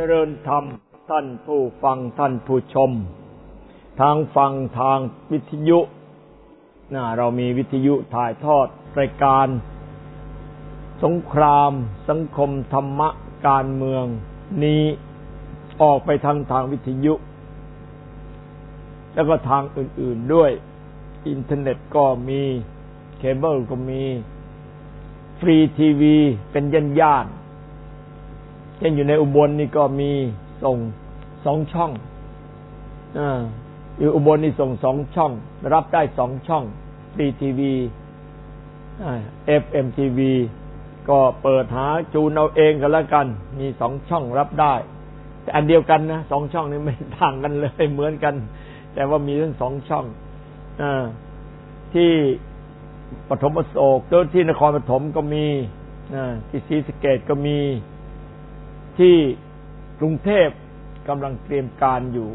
ริญธรรมท่านผู้ฟังท่านผู้ชมทางฟังทางวิทยุเรามีวิทยุถ่ายทอดรายการสงครามสังคมธรรมะการเมืองนี้ออกไปทางวิทยุแล้วก็ทางอื่นๆด้วยอินเทอร์เน็ตก็มีเคเบิลก็มีฟรีทีวีเป็นย่านเช่นอยู่ในอุบลนี่ก็มีส่ง2 ช่องอยู่อุบลนี่ส่ง2 ช่องรับได้2 ช่องฟรีทีวีFM ทีวีก็เปิดหาจูนเอาเองกันแล้วกันมี2 ช่องรับได้แต่อันเดียวกันนะ2 ช่องนี้ไม่ต่างกันเลยเหมือนกันแต่ว่ามีทั้ง2 ช่องที่ปฐมอโศกที่นครปฐมก็มีที่ศรีสะเกษก็มีที่กรุงเทพกำลังเตรียมการอยู่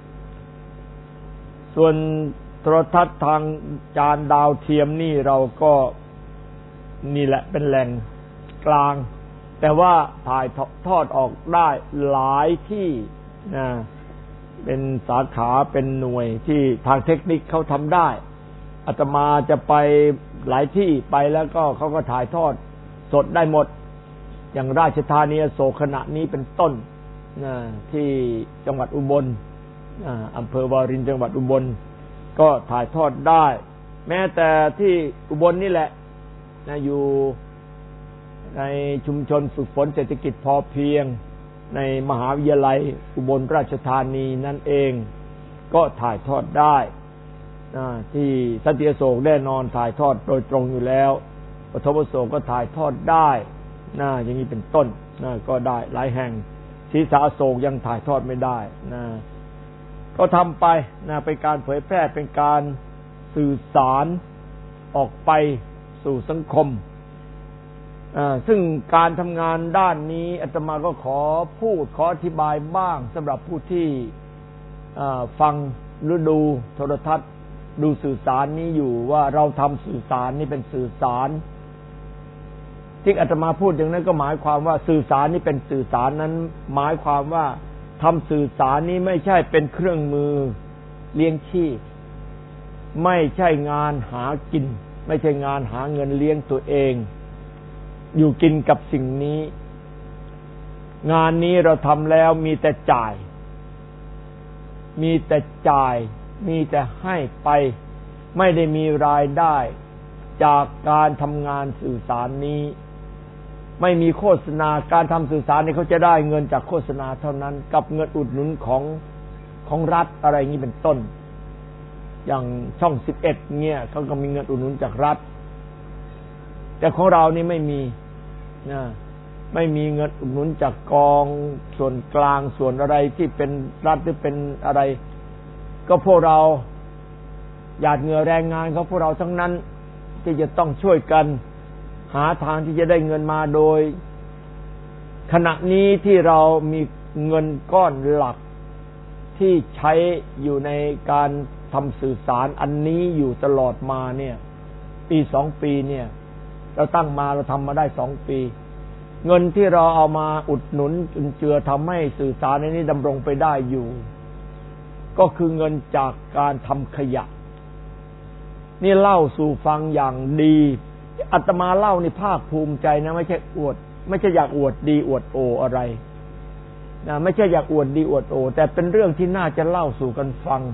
ส่วนโทรทัศน์ทางจานดาวเทียมนี่เราก็นี่แหละเป็นแหล่งกลางแต่ว่าถ่ายทอดออกได้หลายที่เป็นสาขาเป็นหน่วยที่ทางเทคนิคเขาทำได้อาตมาจะไปหลายที่ไปแล้วก็เขาก็ถ่ายทอดสดได้หมดอย่างราชธานีอโศกขณะนี้เป็นต้นที่จังหวัดอุบลอำเภอวารินจังหวัดอุบลก็ถ่ายทอดได้แม้แต่ที่อุบลนี่แหละอยู่ในชุมชนฝึกฝนเศรษฐกิจพอเพียงในมหาวิทยาลัยอุบลราชธานีนั่นเองก็ถ่ายทอดได้ที่สันติอโศกแน่นอนถ่ายทอดโดยตรงอยู่แล้วปฐมอโศกก็ถ่ายทอดได้อย่างนี้เป็นต้นก็ได้หลายแห่งศรีสะอโศกยังถ่ายทอดไม่ได้ก็ทำไปเป็นการเผยแพร่เป็นการสื่อสารออกไปสู่สังคมซึ่งการทำงานด้านนี้อาตมาก็ขออธิบายบ้างสำหรับผู้ที่ฟังหรือดูโทรทัศน์ดูสื่อสารนี้อยู่ว่าเราทำสื่อสารนี้เป็นสื่อสารที่อาตมาพูดอย่างนั้นก็หมายความว่าสื่อสารนี้เป็นสื่อสารนั้นหมายความว่าทำสื่อสารนี้ไม่ใช่เป็นเครื่องมือเลี้ยงชีพไม่ใช่งานหากินไม่ใช่งานหาเงินเลี้ยงตัวเองอยู่กินกับสิ่งนี้งานนี้เราทำแล้วมีแต่จ่ายมีแต่ให้ไปไม่ได้มีรายได้จากการทำงานสื่อสารนี้ไม่มีโฆษณาการทำสื่อสารนี่เขาจะได้เงินจากโฆษณาเท่านั้นกับเงินอุดหนุนของรัฐอะไรอย่างนี้เป็นต้นอย่างช่อง11เนี่ยเขาก็มีเงินอุดหนุนจากรัฐแต่ของเรานี่ไม่มีไม่มีเงินอุดหนุนจากกองส่วนกลางส่วนอะไรที่เป็นรัฐหรือเป็นอะไรก็พวกเราหยาดเหงื่อแรงงานของพวกเราทั้งนั้นที่จะต้องช่วยกันหาทางที่จะได้เงินมาโดยขณะนี้ที่เรามีเงินก้อนหลักที่ใช้อยู่ในการทำสื่อสารอันนี้อยู่ตลอดมาเนี่ยปี2 ปีเนี่ยเราตั้งมาเราทำมาได้2 ปีเงินที่เราเอามาอุดหนุนจุนเจือทำให้สื่อสารในนี้ดำรงไปได้อยู่ก็คือเงินจากการทำขยะนี่เล่าสู่ฟังอย่างดีอาตมาเล่านี่ภาคภูมิใจนะไม่ใช่อวดไม่ใช่อยากอวดดีอวดโออะไรไม่ใช่อยากอวดดีอวดโอแต่เป็นเรื่องที่น่าจะเล่าสู่กันฟัง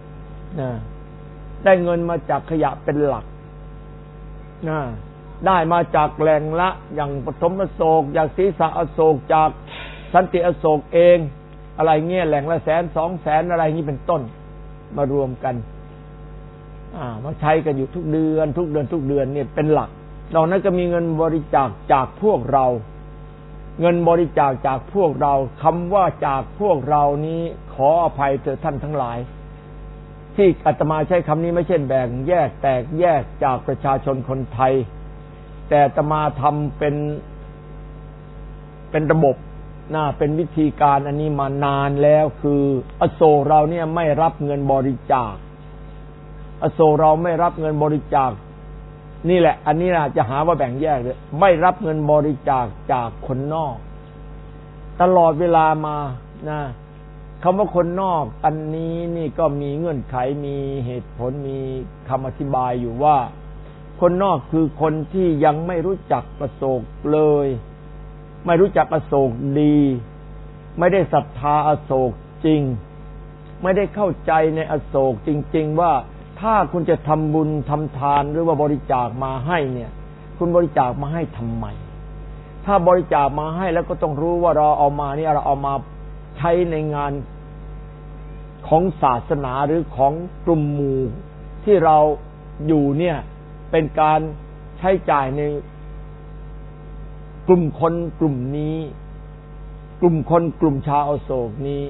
ได้เงินมาจากขยะเป็นหลักได้มาจากแหล่งละอย่างปฐมอโศกจากศรีสะอโศกจากสันติอโศกเองอะไรเงี้ยแหล่งละ100,000 200,000อะไรงี้เป็นต้นมารวมกันมาใช้กันอยู่ทุกเดือนเนี่ยเป็นหลักนอกนั้นก็มีเงินบริจาคจากพวกเราเงินบริจาคจากพวกเราคำว่าจากพวกเรานี้ขออภัยเถิดท่านทั้งหลายที่อาตมาใช้คำนี้ไม่ใช่แบ่งแยกแตกแยกจากประชาชนคนไทยแต่อาตมาทำเป็นระบบเป็นวิธีการอันนี้มานานแล้วคืออโศกเราเนี่ยไม่รับเงินบริจาคอโศกเราไม่รับเงินบริจาคนี่แหละอันนี้จะหาว่าแบ่งแยกเลยไม่รับเงินบริจาคจากคนนอกตลอดเวลามานะคำว่าคนนอกอันนี้นี่ก็มีเงื่อนไขมีเหตุผลมีคำอธิบายอยู่ว่าคนนอกคือคนที่ยังไม่รู้จักอโศกเลยไม่รู้จักอโศกดีไม่ได้ศรัทธาอโศกจริงไม่ได้เข้าใจในอโศกจริงๆว่าถ้าคุณจะทำบุญทำทานหรือว่าบริจาคมาให้เนี่ยคุณบริจาคมาให้ทำไมถ้าบริจาคมาให้แล้วก็ต้องรู้ว่าเราเอามานี่เราเอามาใช้ในงานของศาสนาหรือของกลุ่มหมู่ที่เราอยู่เนี่ยเป็นการใช้จ่ายในกลุ่มคนกลุ่มนี้กลุ่มคนกลุ่มชาวอโศกนี้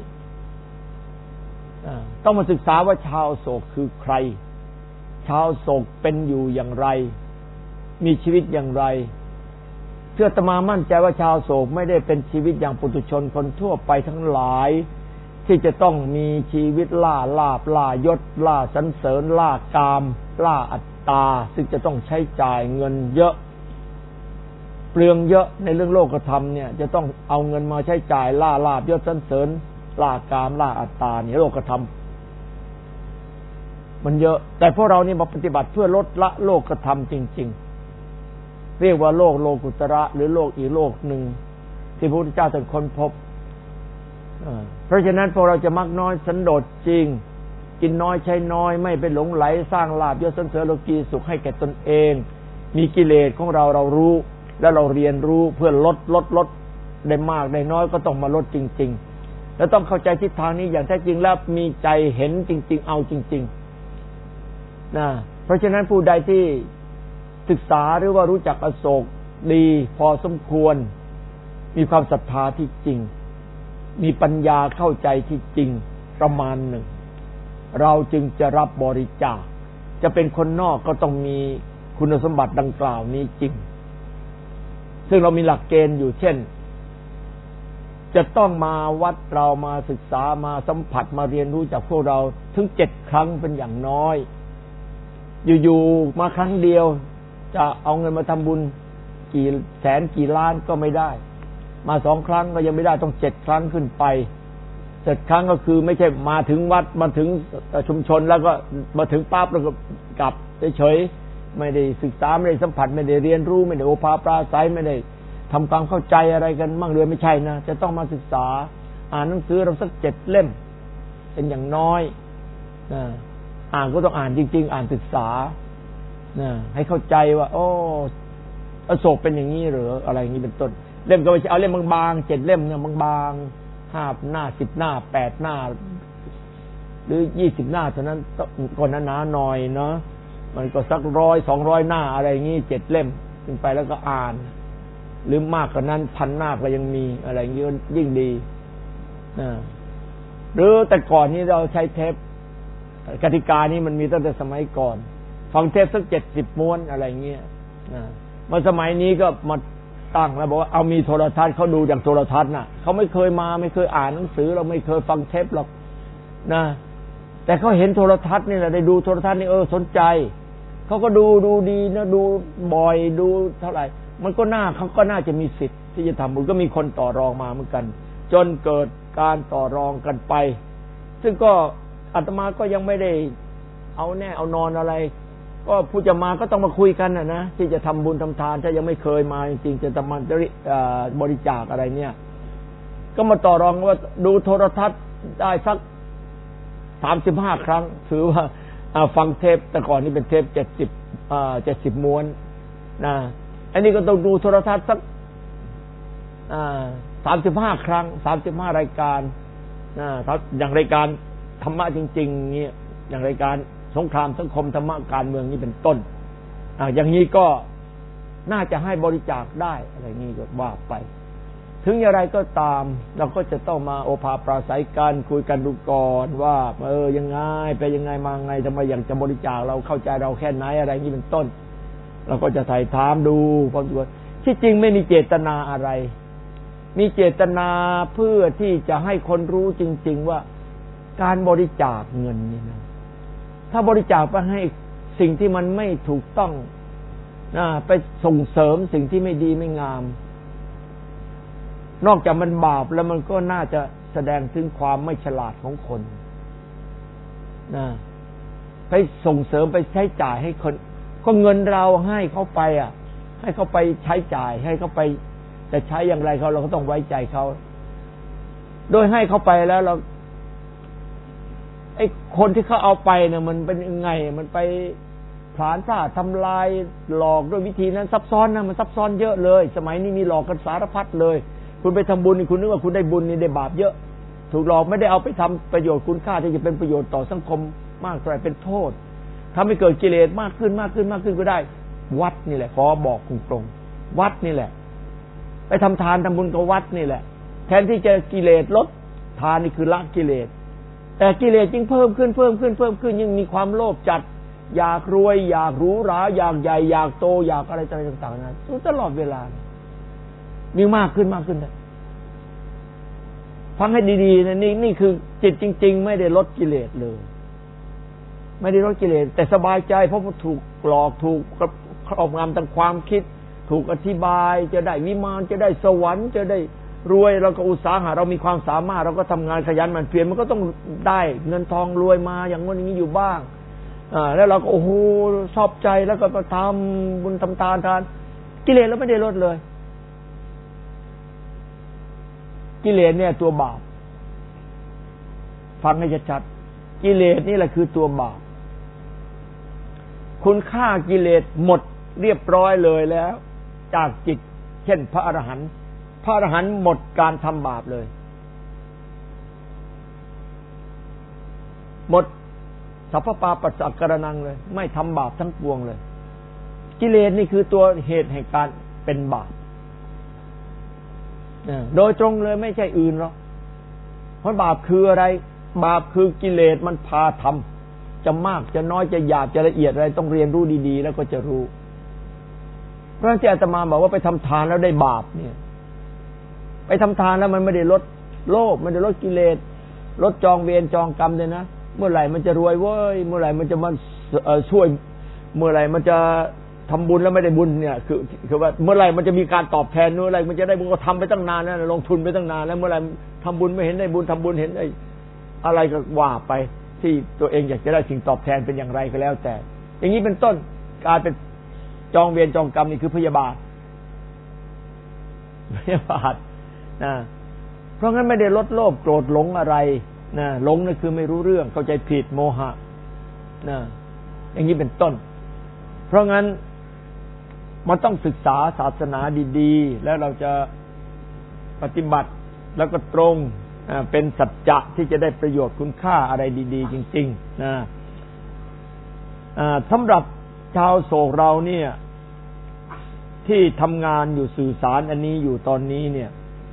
ต้องมาศึกษาว่าชาวอโศกคือใครชาวอโศกเป็นอยู่อย่างไรมีชีวิตอย่างไรเพื่ออาตมามั่นใจว่าชาวอโศกไม่ได้เป็นชีวิตอย่างปุถุชนคนทั่วไปทั้งหลายที่จะต้องมีชีวิตล่าลาภล่ายศล่าสรรเสริญล่ากามล่าอัตตาซึ่งจะต้องใช้จ่ายเงินเยอะเปลืองเยอะในเรื่องโลกธรรมเนี่ยจะต้องเอาเงินมาใช้จ่ายล่าลาภยศสรรเสริญล่ากามล่าอัตตาเนี่ยโลกธรรมมันเยอะแต่พวกเรานี่มาปฏิบัติเพื่อลดละโลกธรรมจริงๆเรียกว่าโลกโลกุตระหรือโลกอีกโลกหนึ่งที่พระพุทธเจ้าท่านค้นพบเพราะฉะนั้นพวกเราจะมักน้อยสันโดษจริงกินน้อยใช้น้อยไม่ไปหลงไหลสร้างลาภยศสรรเสริญโลกีสุขให้แก่ตนเองมีกิเลสของเรารู้แล้วเราเรียนรู้เพื่อลดได้มากได้น้อยก็ต้องมาลดจริงๆแล้วต้องเข้าใจทิศทางนี้อย่างแท้จริงแล้วมีใจเห็นจริงๆเอาจริงๆนะเพราะฉะนั้นผู้ใดที่ศึกษาหรือว่ารู้จักอโศกดีพอสมควรมีความศรัทธาที่จริงมีปัญญาเข้าใจที่จริงประมาณหนึ่งเราจึงจะรับบริจาคจะเป็นคนนอกก็ต้องมีคุณสมบัติดังกล่าวนี้จริงซึ่งเรามีหลักเกณฑ์อยู่เช่นจะต้องมาวัดเรามาศึกษามาสัมผัสมาเรียนรู้จากพวกเราถึง7 ครั้งเป็นอย่างน้อยอยู่ๆมาครั้งเดียวจะเอาเงินมาทำบุญกี่แสนกี่ล้านก็ไม่ได้มา2 ครั้งก็ยังไม่ได้ต้อง7 ครั้งขึ้นไป7 ครั้งก็คือไม่ใช่มาถึงวัดมาถึงชุมชนแล้วก็มาถึงปั๊บแล้วก็กลับเฉยๆไม่ได้ศึกษาไม่ได้สัมผัสไม่ได้เรียนรู้ไม่ได้โอภาปราศัยไม่ได้ทำความเข้าใจอะไรกันมั่งเลยไม่ใช่นะจะต้องมาศึกษาอ่านหนังสือเราสัก7 เล่มเป็นอย่างน้อยอ่านก็ต้องอ่านจริงๆอ่านศึกษาให้เข้าใจว่าโอ้อโศกเป็นอย่างนี้หรืออะไรอย่างนี้เป็นต้นเล่มก็ไม่ใช่เอาเล่มบางๆ7 เล่มเนี่ยบางๆ5 หน้า10 หน้า8 หน้าหรือ20 หน้าเท่านั้นก็หนาๆหน่อยเนาะมันก็สัก100 200 หน้าอะไรอย่างนี้7 เล่มขึ้นไปแล้วก็อ่านหรือมากกว่านั้น1,000 หน้าก็ยังมีอะไรอย่างนี้ยิ่งดีหรือแต่ก่อนนี้เราใช้เทปกติกานี้มันมีตั้งแต่สมัยก่อนฟังเทปสัก70 ม้วนอะไรเงี้ยมาสมัยนี้ก็มาตั้งแล้วบอกว่าเอามีโทรทัศน์เขาดูจากโทรทัศน์น่ะเขาไม่เคยมาไม่เคยอ่านหนังสือเราไม่เคยฟังเทปหรอกนะแต่เขาเห็นโทรทัศน์นี่แหละได้ดูโทรทัศน์นี่สนใจเขาก็ดูดีนะดูบ่อยดูเท่าไหร่มันก็เขาก็น่าจะมีสิทธิ์ที่จะทำบุญก็มีคนต่อรองมาเหมือนกันจนเกิดการต่อรองกันไปซึ่งก็อาตมาก็ยังไม่ได้เอาแน่เอานอนอะไรก็ผู้จะมาก็ต้องมาคุยกันนะที่จะทำบุญทำทานถ้ายังไม่เคยมาจริงๆจะทำบริจาคอะไรเนี่ยก็มาต่อรองว่าดูโทรทัศน์ได้สัก35 ครั้งถือว่าฟังเทปแต่ก่อนนี่เป็นเทป70 ม้วนนะอันนี้ก็ต้องดูโทรทัศน์สัก35 ครั้ง35 รายการอย่างรายการธรรมะจริงๆเงี้ยอย่างรายการสงครามสังคมธรรมะการเมืองนี่เป็นต้นอย่างนี้ก็น่าจะให้บริจาคได้อะไรนี้ก็ว่าไปถึงอย่างไรก็ตามเราก็จะต้องมาโอภาปราศัยกันคุยกันดูก่อนว่ายังไงไปยังไงมาไงทำไมอยากจะบริจาคเราเข้าใจเราแค่ไหนอะไรนี้เป็นต้นเราก็จะไถ่ถามดูพอตัวที่จริงไม่มีเจตนาอะไรมีเจตนาเพื่อที่จะให้คนรู้จริงๆว่าการบริจาคเงินนี่นะถ้าบริจาคไปให้สิ่งที่มันไม่ถูกต้องไปส่งเสริมสิ่งที่ไม่ดีไม่งามนอกจากมันบาปแล้วมันก็น่าจะแสดงถึงความไม่ฉลาดของคนนะไปส่งเสริมไปใช้จ่ายให้คนก็เงินเราให้เขาไปให้เขาไปใช้จ่ายให้เขาไปแต่ใช้อย่างไรเราก็ต้องไว้ใจเขาโดยให้เขาไปแล้วเราไอ้คนที่เขาเอาไปเนี่ยมันเป็นยังไงมันไปผลาญซ่าทำลายหลอกด้วยวิธีนั้นซับซ้อนนะมันซับซ้อนเยอะเลยสมัยนี้มีหลอกกันสารพัดเลยคุณไปทำบุญนี่คุณนึกว่าคุณได้บุญนี่ได้บาปเยอะถูกหลอกไม่ได้เอาไปทำประโยชน์คุณค่าที่จะเป็นประโยชน์ต่อสังคมมากเท่าไหร่เป็นโทษทำให้เกิดกิเลสมากขึ้นก็ได้วัดนี่แหละขอบอกตรงๆวัดนี่แหละไปทำทานทำบุญกับวัดนี่แหละแทนที่จะกิเลสลดทานนี่คือละกิเลสแต่กิเลสยิ่งเพิ่มขึ้นยิ่งมีความโลภจัดอยากรวยอยากหรูหราอยากใหญ่อยากโตอยากอะไรต่างๆนั้นตลอดเวลามีมากขึ้นนะฟังให้ดีๆนะนี่คือจิตจริงๆไม่ได้ลดกิเลสเลยไม่ได้ลดกิเลสแต่สบายใจเพราะถูกหลอกถูกครอบงำทางความคิดถูกอธิบายจะได้วิมานจะได้สวรรค์จะได้รวยเราก็อุตสาหะเรามีความสามารถเราก็ทำงานขยันหมั่นเพียรมันก็ต้องได้เงินทองรวยมาอย่างงี้อย่างนี้อยู่บ้างแล้วเราก็โอ้โหชอบใจแล้วก็ทำบุญทำทานกิเลสเราไม่ได้ลดเลยกิเลสเนี่ยตัวบาปฟังให้ชัดๆกิเลสนี่แหละคือตัวบาปคุณค่ากิเลสหมดเรียบร้อยเลยแล้วจากจิตเช่นพระอรหันต์หมดการทำบาปเลยหมดสัพพปาปัสสะกรณังเลยไม่ทำบาปทั้งปวงเลยกิเลสนี่คือตัวเหตุแห่งการเป็นบาปโดยตรงเลยไม่ใช่อื่นหรอกเพราะบาปคืออะไรบาปคือกิเลสมันพาทำจะมากจะน้อยจะหยาบจะละเอียดอะไรต้องเรียนรู้ดีๆแล้วก็จะรู้เพราะฉะนั้นอาตมาบอกว่าไปทำทานแล้วได้บาปเนี่ยไปทำทานแล้วมันไม่ได้ลดโลภไม่ได้ลดกิเลสลดจองเวรจองกรรมเลยนะเมื่อไหร่มันจะรวยเว้ยเมื่อไหร่มันจะมาช่วยเมื่อไหร่มันจะทำบุญแล้วไม่ได้บุญเนี่ยคือว่าเมื่อไหร่มันจะมีการตอบแทนเมื่อไหร่มันจะได้บุญก็ทำไปตั้งนานแล้วลงทุนไปตั้งนานแล้วเมื่อไหร่ทำบุญไม่เห็นได้บุญทำบุญเห็นได้อะไรก็ว่าไปที่ตัวเองอยากจะได้สิ่งตอบแทนเป็นอย่างไรก็แล้วแต่อย่างนี้เป็นต้นการเป็นจองเวรจองกรรมนี่คือพยาบาทนะเพราะงั้นไม่ได้ลดโลภโกรธหลงอะไรนะหลงนั่นคือไม่รู้เรื่องเข้าใจผิดโมหะนะอย่างนี้เป็นต้นเพราะงั้นมันต้องศึกษาศาสนาดีๆแล้วเราจะปฏิบัติแล้วก็ตรงเป็นสัจจะที่จะได้ประโยชน์คุณค่าอะไรดีๆจริงๆนะสำหรับชาวโศกเราเนี่ยที่ทำงานอยู่สื่อสารอันนี้อยู่ตอนนี้เนี่ย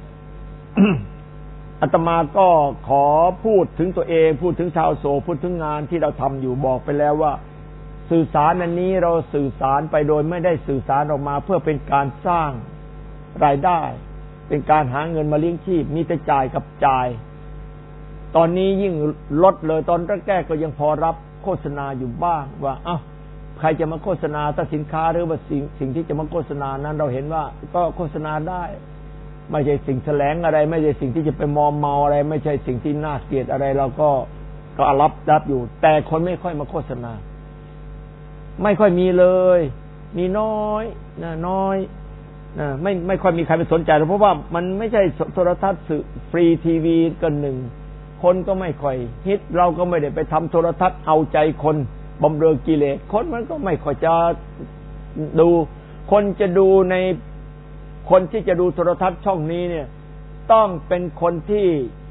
อาตมาก็ขอพูดถึงตัวเองพูดถึงชาวโศกพูดถึงงานที่เราทำอยู่บอกไปแล้วว่าสื่อสารอันนี้เราสื่อสารไปโดยไม่ได้สื่อสารออกมาเพื่อเป็นการสร้างรายได้เป็นการหาเงินมาเลี้ยงชีพมีแต่จ่ายกับจ่ายตอนนี้ยิ่งลดเลยตอนแรกๆก็ยังพอรับโฆษณาอยู่บ้างว่าเอ้าใครจะมาโฆษณาถ้าสินค้าหรือว่าสิ่งที่จะมาโฆษณานั้นเราเห็นว่าก็โฆษณาได้ไม่ใช่สิ่งแสลงอะไรไม่ใช่สิ่งที่จะไปมอมเมาอะไรไม่ใช่สิ่งที่น่าเกลียดอะไรเราก็รับอยู่แต่คนไม่ค่อยมาโฆษณาไม่ค่อยมีเลยมีน้อยน้อยไม่ค่อยมีใครไปสนใจเพราะว่ามันไม่ใช่โทรทัศน์สื่อฟรีทีวีกันหนึ่งคนก็ไม่ค่อยฮิตเราก็ไม่ได้ไปทำโทรทัศน์เอาใจคนบำเรอกิเลสคนมันก็ไม่ค่อยจะดูคนจะดูในคนที่จะดูโทรทัศน์ช่องนี้เนี่ยต้องเป็นคนที่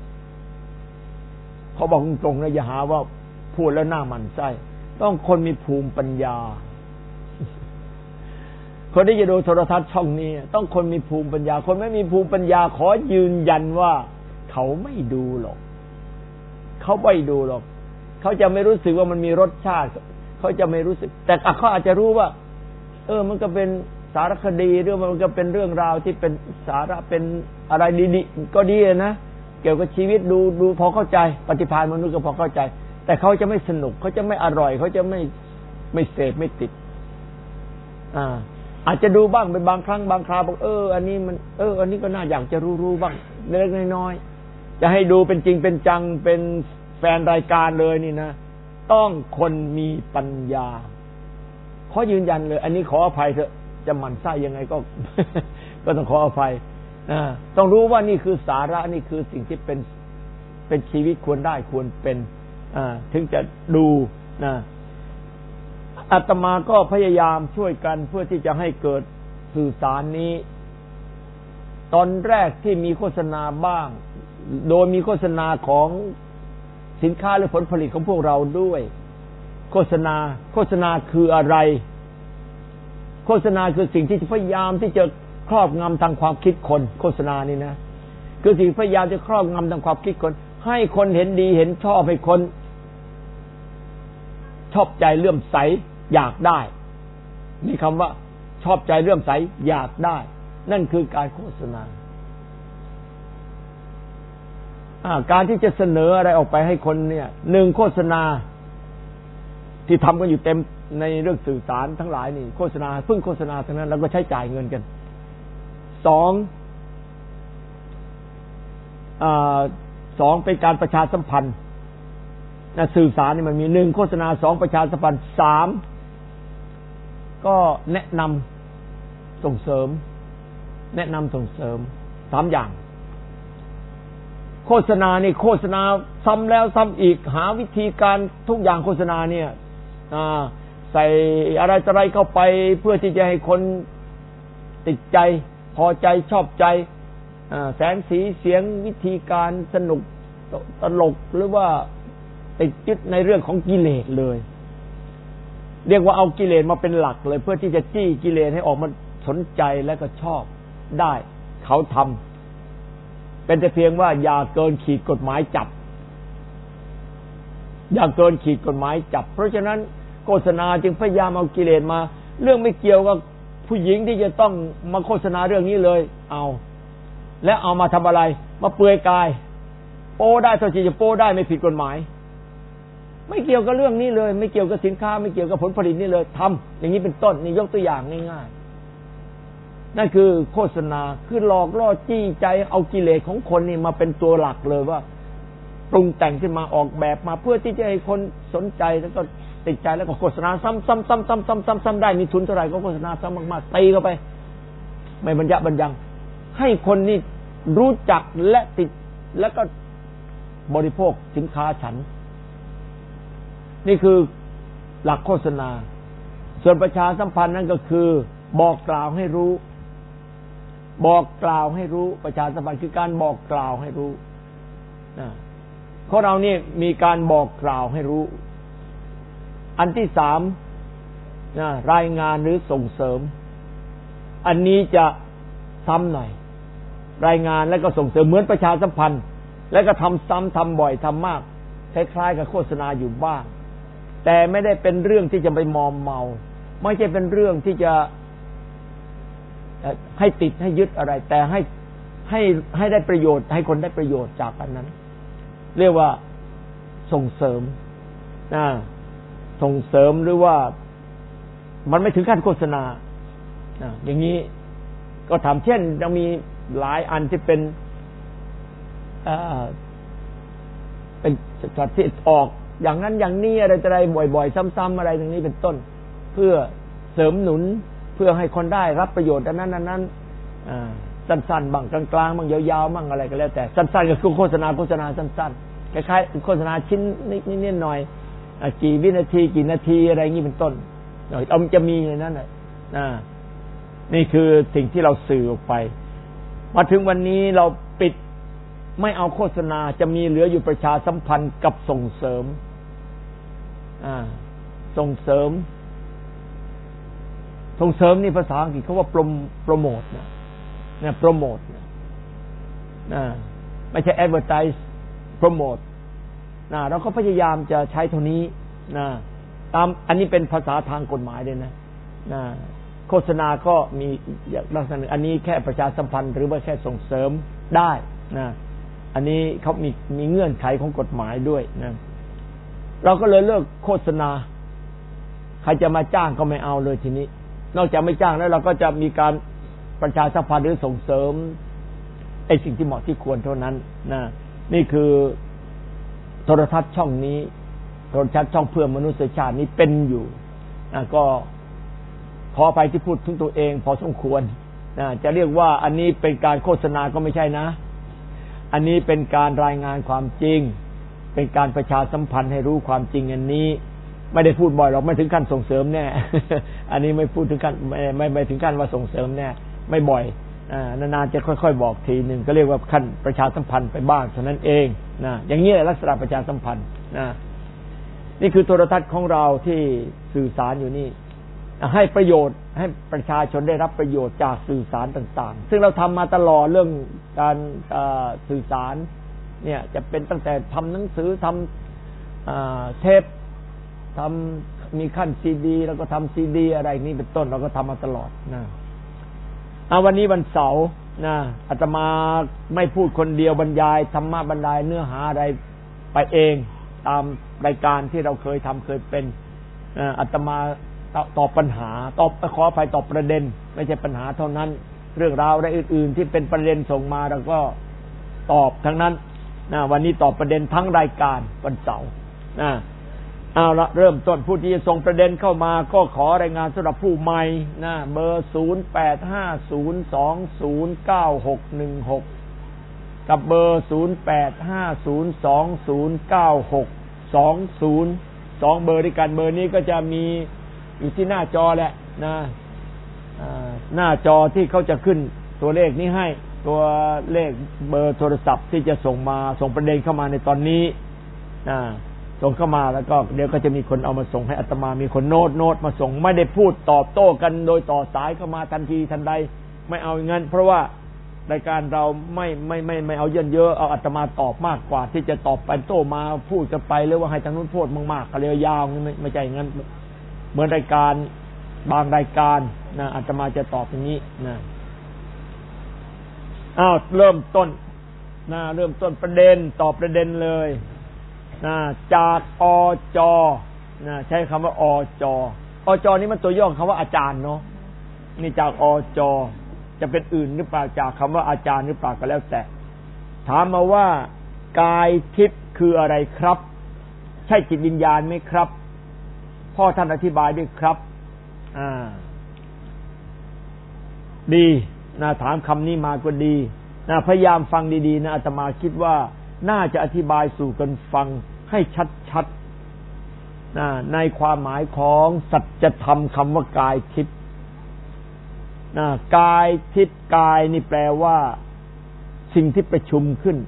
เขาบอกตรงๆนะอย่าหาว่าพูดแล้วหน้าหมั่นไส้ต้องคนมีภูมิปัญญาคนที่จะดูโทรทัศน์ช่องนี้ต้องคนมีภูมิปัญญาคนไม่มีภูมิปัญญาขอยืนยันว่าเขาไม่ดูหรอกเขาไม่ดูหรอกเขาจะไม่รู้สึกว่ามันมีรสชาติเขาจะไม่รู้สึกแต่เขาอาจจะรู้ว่ามันก็เป็นสารคดีหรือมันก็เป็นเรื่องราวที่เป็นสาระเป็นอะไรดีๆก็ดีนะเกี่ยวกับชีวิตดูพอเข้าใจปฏิภาณมนุษย์ก็พอเข้าใจแต่เขาจะไม่สนุกเขาจะไม่อร่อยเขาจะไม่เสพไม่ติดอาจจะดูบ้างเป็นบางครั้งบางคราวบอกอันนี้มันอันนี้ก็น่าอยากจะรู้บ้างเล็กๆน้อยๆจะให้ดูเป็นจริงเป็นจังเป็นแฟนรายการเลยนี่นะต้องคนมีปัญญาขอยืนยันเลยอันนี้ขออภัยเถอะจะหมั่นไส้ยังไงก็ ก็ต้องขออภัยต้องรู้ว่านี่คือสาระนี่คือสิ่งที่เป็นชีวิตควรได้ควรเป็นถึงจะดูนะอาตมาก็พยายามช่วยกันเพื่อที่จะให้เกิดสื่อสารนี้ตอนแรกที่มีโฆษณาบ้างโดยมีโฆษณาของสินค้าหรือผลผลิตของพวกเราด้วยโฆษณาคืออะไรโฆษณาคือสิ่งที่พยายามที่จะครอบงำทางความคิดคนโฆษณานี่นะคือสิ่งพยายามจะครอบงำทางความคิดคนให้คนเห็นดีเห็นชอบให้คนชอบใจเลื่อมใสอยากได้มีคำว่าชอบใจเลื่อมใสอยากได้นั่นคือการโฆษณาการที่จะเสนออะไรออกไปให้คนเนี่ยหนึ่งโฆษณาที่ทำกันอยู่เต็มในเรื่องสื่อสารทั้งหลายนี่โฆษณาพึ่งโฆษณาทั้งนั้นแล้วก็ใช้จ่ายเงินกันสองเป็นการประชาสัมพันธ์สื่อสารนี่มันมีหนึ่งโฆษณาสองประชาสัมพันธ์สามก็แนะนำส่งเสริมสามอย่างโฆษณานี่โฆษณาซ้ำแล้วซ้ำอีกหาวิธีการทุกอย่างโฆษณาเนี่ยใส่อะไรเข้าไปเพื่อที่จะให้คนติดใจพอใจชอบใจแสงสีเสียงวิธีการสนุกตลกหรือว่าติดยึดในเรื่องของกิเลสเลยเรียกว่าเอากิเลสมาเป็นหลักเลยเพื่อที่จะจี้กิเลสให้ออกมาสนใจและก็ชอบได้เขาทำเป็นแต่เพียงว่าอย่าเกินขีดกฎหมายจับเพราะฉะนั้นโฆษณาจึงพยายามเอากิเลสมาเรื่องไม่เกี่ยวกับผู้หญิงที่จะต้องมาโฆษณาเรื่องนี้เลยแล้วเอามาทำอะไรมาเปลือยกายโป้ได้เท่าที่จะโป้ได้ไม่ผิดกฎหมายไม่เกี่ยวกับเรื่องนี้เลยไม่เกี่ยวกับสินค้าไม่เกี่ยวกับผลผลิตนี่เลยทำอย่างนี้เป็นต้นนี่ยกตัวอย่างง่ายๆนั่นคือโฆษณาคือหลอกล่อจี้ใจเอากิเลสของคนนี่มาเป็นตัวหลักเลยว่าปรุงแต่งขึ้นมาออกแบบมาเพื่อที่จะให้คนสนใจแล้วก็ติดใจแล้วก็โฆษณาซ้ำได้มีทุนเท่าไหร่ก็โฆษณาซ้ำมากๆตีเข้าไปไม่บรรยังให้คนนี่รู้จักและติดแล้วก็บริโภคสินค้าฉันนี่คือหลักโฆษณาส่วนประชาสัมพันธ์นั่นก็คือบอกกล่าวให้รู้ประชาสัมพันธ์คือการบอกกล่าวให้รู้ของเรานี่มีการบอกกล่าวให้รู้อันที่สามรายงานหรือส่งเสริมอันนี้จะซ้ำหน่อยรายงานแล้วก็ส่งเสริมเหมือนประชาสัมพันธ์แล้วก็ทำซ้ำทำบ่อยทำมากคล้ายๆกับโฆษณาอยู่บ้างแต่ไม่ได้เป็นเรื่องที่จะไปมอมเมาไม่ใช่เป็นเรื่องที่จะให้ติดให้ยึดอะไรแต่ให้ได้ประโยชน์ให้คนได้ประโยชน์จากอันนั้นเรียกว่าส่งเสริมหรือว่ามันไม่ถึงขั้นโฆษณาอย่างนี้ก็ทำเช่นยังมีหลายอันที่เป็นสัตว์ที่ออกอย่างนั้นอย่างนี้อะไรบ่อยๆซ้ำๆอะไรตรงนี้เป็นต้นเพื่อเสริมหนุนเพื่อให้คนได้รับประโยชน์อันนั้นสั้นๆบ้างกลางๆบ้างยาวๆบ้างอะไรก็แล้วแต่สั้นๆก็คือโฆษณาสั้นๆคล้ายๆโฆษณาชิ้นนิดๆหน่อยกี่วินาทีกี่นาทีอะไรอย่างนี้เป็นต้นมันจะมีในนั้นนี่คือสิ่งที่เราสื่อออกไปมาถึงวันนี้เราปิดไม่เอาโฆษณาจะมีเหลืออยู่ประชาสัมพันธ์กับส่งเสริมส่งเสริมนี่ภาษาอังกฤษเขาว่าโปรโมทเนี่ยโปรโมทไม่ใช่ advertise โปรโมทเราก็พยายามจะใช้เท่านี้ตามอันนี้เป็นภาษาทางกฎหมายเลยนะโฆษณาก็มีลักษณะอันนี้แค่ประชาสัมพันธ์หรือว่าแค่ส่งเสริมได้อันนี้เขามีเงื่อนไขของกฎหมายด้วยเราก็เลยเลิกโฆษณาใครจะมาจ้างก็ไม่เอาเลยทีนี้นอกจากไม่จ้างแล้วเราก็จะมีการประชาสัมพันธ์หรือส่งเสริมไอ้สิ่งที่เหมาะที่ควรเท่านั้นนะนี่คือโทรทัศน์ช่องนี้โทรทัศน์ช่องเพื่อมนุษยชาตินี้เป็นอยู่ก็ขออภัยที่พูดถึงตัวเองพอสมควรจะเรียกว่าอันนี้เป็นการโฆษณาก็ไม่ใช่นะอันนี้เป็นการรายงานความจริงเป็นการประชาสัมพันธ์ให้รู้ความจริงอันนี้ไม่ได้พูดบ่อยหรอกไม่ถึงขั้นส่งเสริมแน่ อันนี้ไม่พูดถึงขั้นไม่ถึงขั้นว่าส่งเสริมแน่ไม่บ่อยนานๆจะค่อยๆบอกทีหนึ่งก็เรียกว่าขั้นประชาสัมพันธ์ไปบ้างเท่านั้นเองนะอย่างนี้แหละลักษณะประชาสัมพันธ์นะนี่คือโทรทัศน์ของเราที่สื่อสารอยู่นี่ให้ประโยชน์ให้ประชาชนได้รับประโยชน์จากสื่อสารต่างๆซึ่งเราทำมาตลอดเรื่องการสื่อสารเนี่ยจะเป็นตั้งแต่ทำหนังสือทำเทปทำมีขั้นซีดีแล้วก็ทำซีดีอะไรนี่เป็นต้นเราก็ทำมาตลอดนะวันนี้วันเสาร์นะอาตมาไม่พูดคนเดียวบรรยายธรรมะบรรยายเนื้อหาอะไรไปเองตามรายการที่เราเคยทำเคยเป็นอาตมาตอบปัญหาขออภัยตอบประเด็นไม่ใช่ปัญหาเท่านั้นเรื่องราวอะไรอื่นๆที่เป็นประเด็นส่งมาเราก็ตอบทั้งนั้นวันนี้ตอบประเด็นทั้งรายการวันเสาร์เอาละเริ่มต้นผู้ที่จะส่งประเด็นเข้ามาก็ขอรายงานสำหรับผู้ใหม่เบอร์ 0850209616 กับเบอร์ 0850209620 2เบอร์ด้วยกันเบอร์นี้ก็จะมีอยู่ที่หน้าจอแหละหน้าจอที่เขาจะขึ้นตัวเลขนี้ให้ตัวเลขเบอร์โทรศัพท์ที่จะส่งประเด็นเข้ามาในตอนนี้ส่งเข้ามาแล้วก็เดี๋ยวก็จะมีคนเอามาส่งให้อาตมามีคนโน้ตมาส่งไม่ได้พูดตอบโต้กันโดยต่อสายเข้ามาทันทีทันใดไม่เอาอย่างนั้นเพราะว่ารายการเราไม่เอาเยอะเอาอาตมาตอบมากกว่าที่จะตอบไปโต้มาพูดกันไปหรือว่าให้ทางนู้นพูดมากๆก็เลยยาวไม่ใช่อย่างนั้นเหมือนรายการบางรายการอาตมาจะตอบอย่างนี้เริ่มต้นประเด็นตอบประเด็นเลยจากอจใช้คำว่าอจนี่มันตัวย่อคำว่าอาจารย์เนาะนี่จากอจจะเป็นอื่นหรือเปล่าจากคำว่าอาจารย์หรือเปล่าก็แล้วแต่ถามมาว่ากายทิพย์คืออะไรครับใช่จิตวิญญาณไหมครับพ่อท่านอธิบายด้วยครับดีถามคำนี้มาก็ดีพยายามฟังดีๆอาตมาคิดว่าน่าจะอธิบายสู่กันฟังให้ชัดๆในความหมายของสัจธรรมคำว่ากายทิพย์กายทิพย์กายนี่แปลว่าสิ่งที่ประชุมขึ้น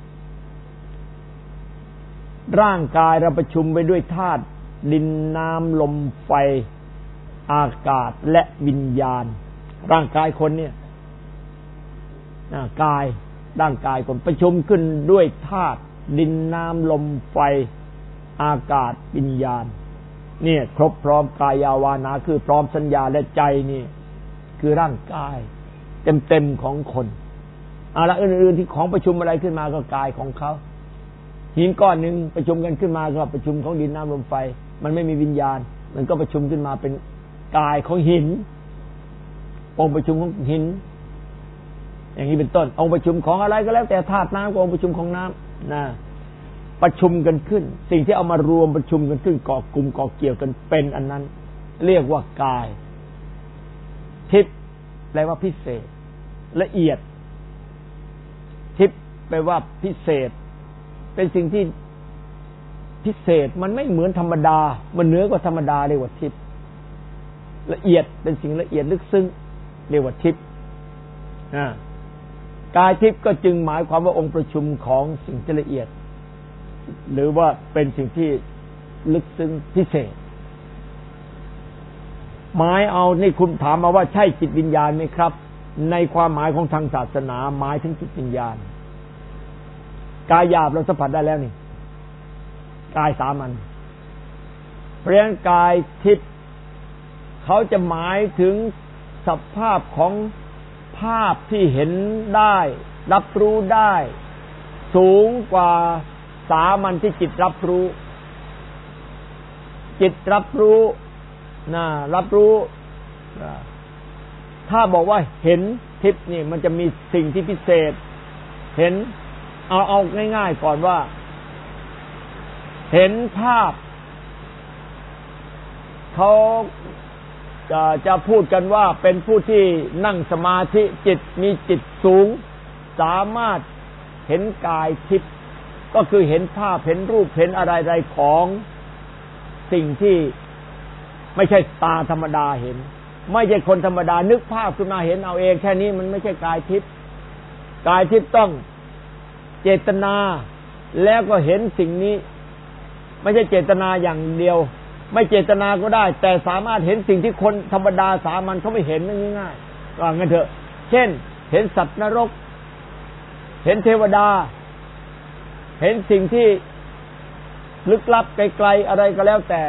ร่างกายเราประชุมไปด้วยธาตุดินน้ำลมไฟอากาศและวิญญาณร่างกายคนเนี่ยกายร่างกายคนประชุมขึ้นด้วยธาตุดินน้ำลมไฟอากาศวิญญาณเนี่ยครบพร้อมกายาวานาคือพร้อมสัญญาและใจนี่คือร่างกายเต็มๆของคนอะไรอื่นๆที่ของประชุมอะไรขึ้นมาก็กายของเขาหินก้อนหนึ่งประชุมกันขึ้นมาก็ประชุมของดินน้ำลมไฟมันไม่มีวิญญาณมันก็ประชุมขึ้นมาเป็นกายของหินองค์ประชุมของหินอย่างนี้เป็นต้นองค์ประชุมของอะไรก็แล้วแต่ธาตุน้ำองค์ประชุมของน้ำประชุมกันขึ้นสิ่งที่เอามารวมประชุมกันขึ้นเกาะกลุ่มเกาะเกี่ยวกันเป็นอันนั้นเรียกว่ากายทิพย์แปลว่าพิเศษละเอียดทิพย์แปลว่าพิเศษเป็นสิ่งที่พิเศษมันไม่เหมือนธรรมดามันเหนือกว่าธรรมดาเรียกว่าทิพย์ละเอียดเป็นสิ่งละเอียดลึกซึ้งเรียกว่าทิพย์กายทิพย์ก็จึงหมายความว่าองค์ประชุมของสิ่งที่ละเอียดหรือว่าเป็นสิ่งที่ลึกซึ้งพิเศษหมายเอานี่คุณถามมาว่าใช่จิตวิญญาณไหมครับในความหมายของทางศาสนาหมายถึงจิตวิญญาณกายหยาบเราสัมผัสได้แล้วนี่กายสามัญเพราะฉะนั้นกายทิพย์เขาจะหมายถึงสภาพของภาพที่เห็นได้รับรู้ได้สูงกว่าสามัญที่จิตรับรู้จิตรับรู้รับรู้ถ้าบอกว่าเห็นทิพย์นี่มันจะมีสิ่งที่พิเศษเห็นเอาง่ายๆก่อนว่าเห็นภาพเขาจะพูดกันว่าเป็นผู้ที่นั่งสมาธิจิตมีจิตสูงสามารถเห็นกายทิพย์ก็คือเห็นภาพเห็นรูปเห็นอะไรๆของสิ่งที่ไม่ใช่ตาธรรมดาเห็นไม่ใช่คนธรรมดานึกภาพขึ้นมาเห็นเอาเองแค่นี้มันไม่ใช่กายทิพย์กายทิพย์ต้องเจตนาแล้วก็เห็นสิ่งนี้ไม่ใช่เจตนาอย่างเดียวไม่เจตนาก็ได้แต่สามารถเห็นสิ่งที่คนธรรมดาสามัญเขาไม่เห็นง่ายๆว่างั้นเถอะเช่นเห็นสัตว์นรกเห็นเทวดาเห็นสิ่งที่ลึกลับไกลๆอะไรก็แล้วแต่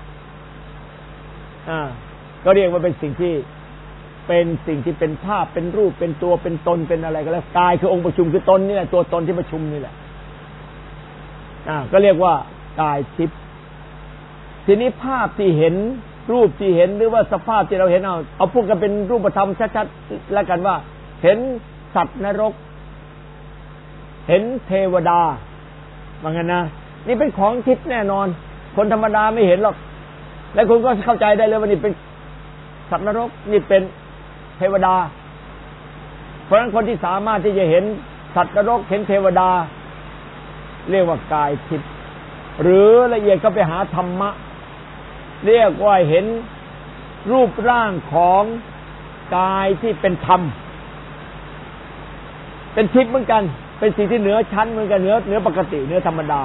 ก็เรียกว่าเป็นสิ่งที่เป็นภาพเป็นรูปเป็นตัวเป็นตนเป็นอะไรก็แล้วกายคือองค์ประชุมคือตนนี่แหละตัวตนที่ประชุมนี่แหละก็เรียกว่ากายทิพย์ทีนี้ภาพที่เห็นรูปที่เห็นหรือว่าสภาพที่เราเห็นเอาพูดกันเป็นรูปธรรมชัดๆแล้วกันว่าเห็นสัตว์นรกเห็นเทวดาว่างั้นนะนี่เป็นของทิพย์แน่นอนคนธรรมดาไม่เห็นหรอกและคุณก็เข้าใจได้เลยว่านี่เป็นสัตว์นรกนี่เป็นเทวดาเพราะฉะนั้นคนที่สามารถที่จะเห็นสัตว์นรกเห็นเทวดาเรียกว่ากายทิพย์หรือละเอียดก็ไปหาธรรมะเรียกว่าเห็นรูปร่างของกายที่เป็นธรรมเป็นทิพย์เหมือนกันเป็นสิ่งที่เหนือชั้นเหมือนกันเหนือปกติเหนือธรรมดา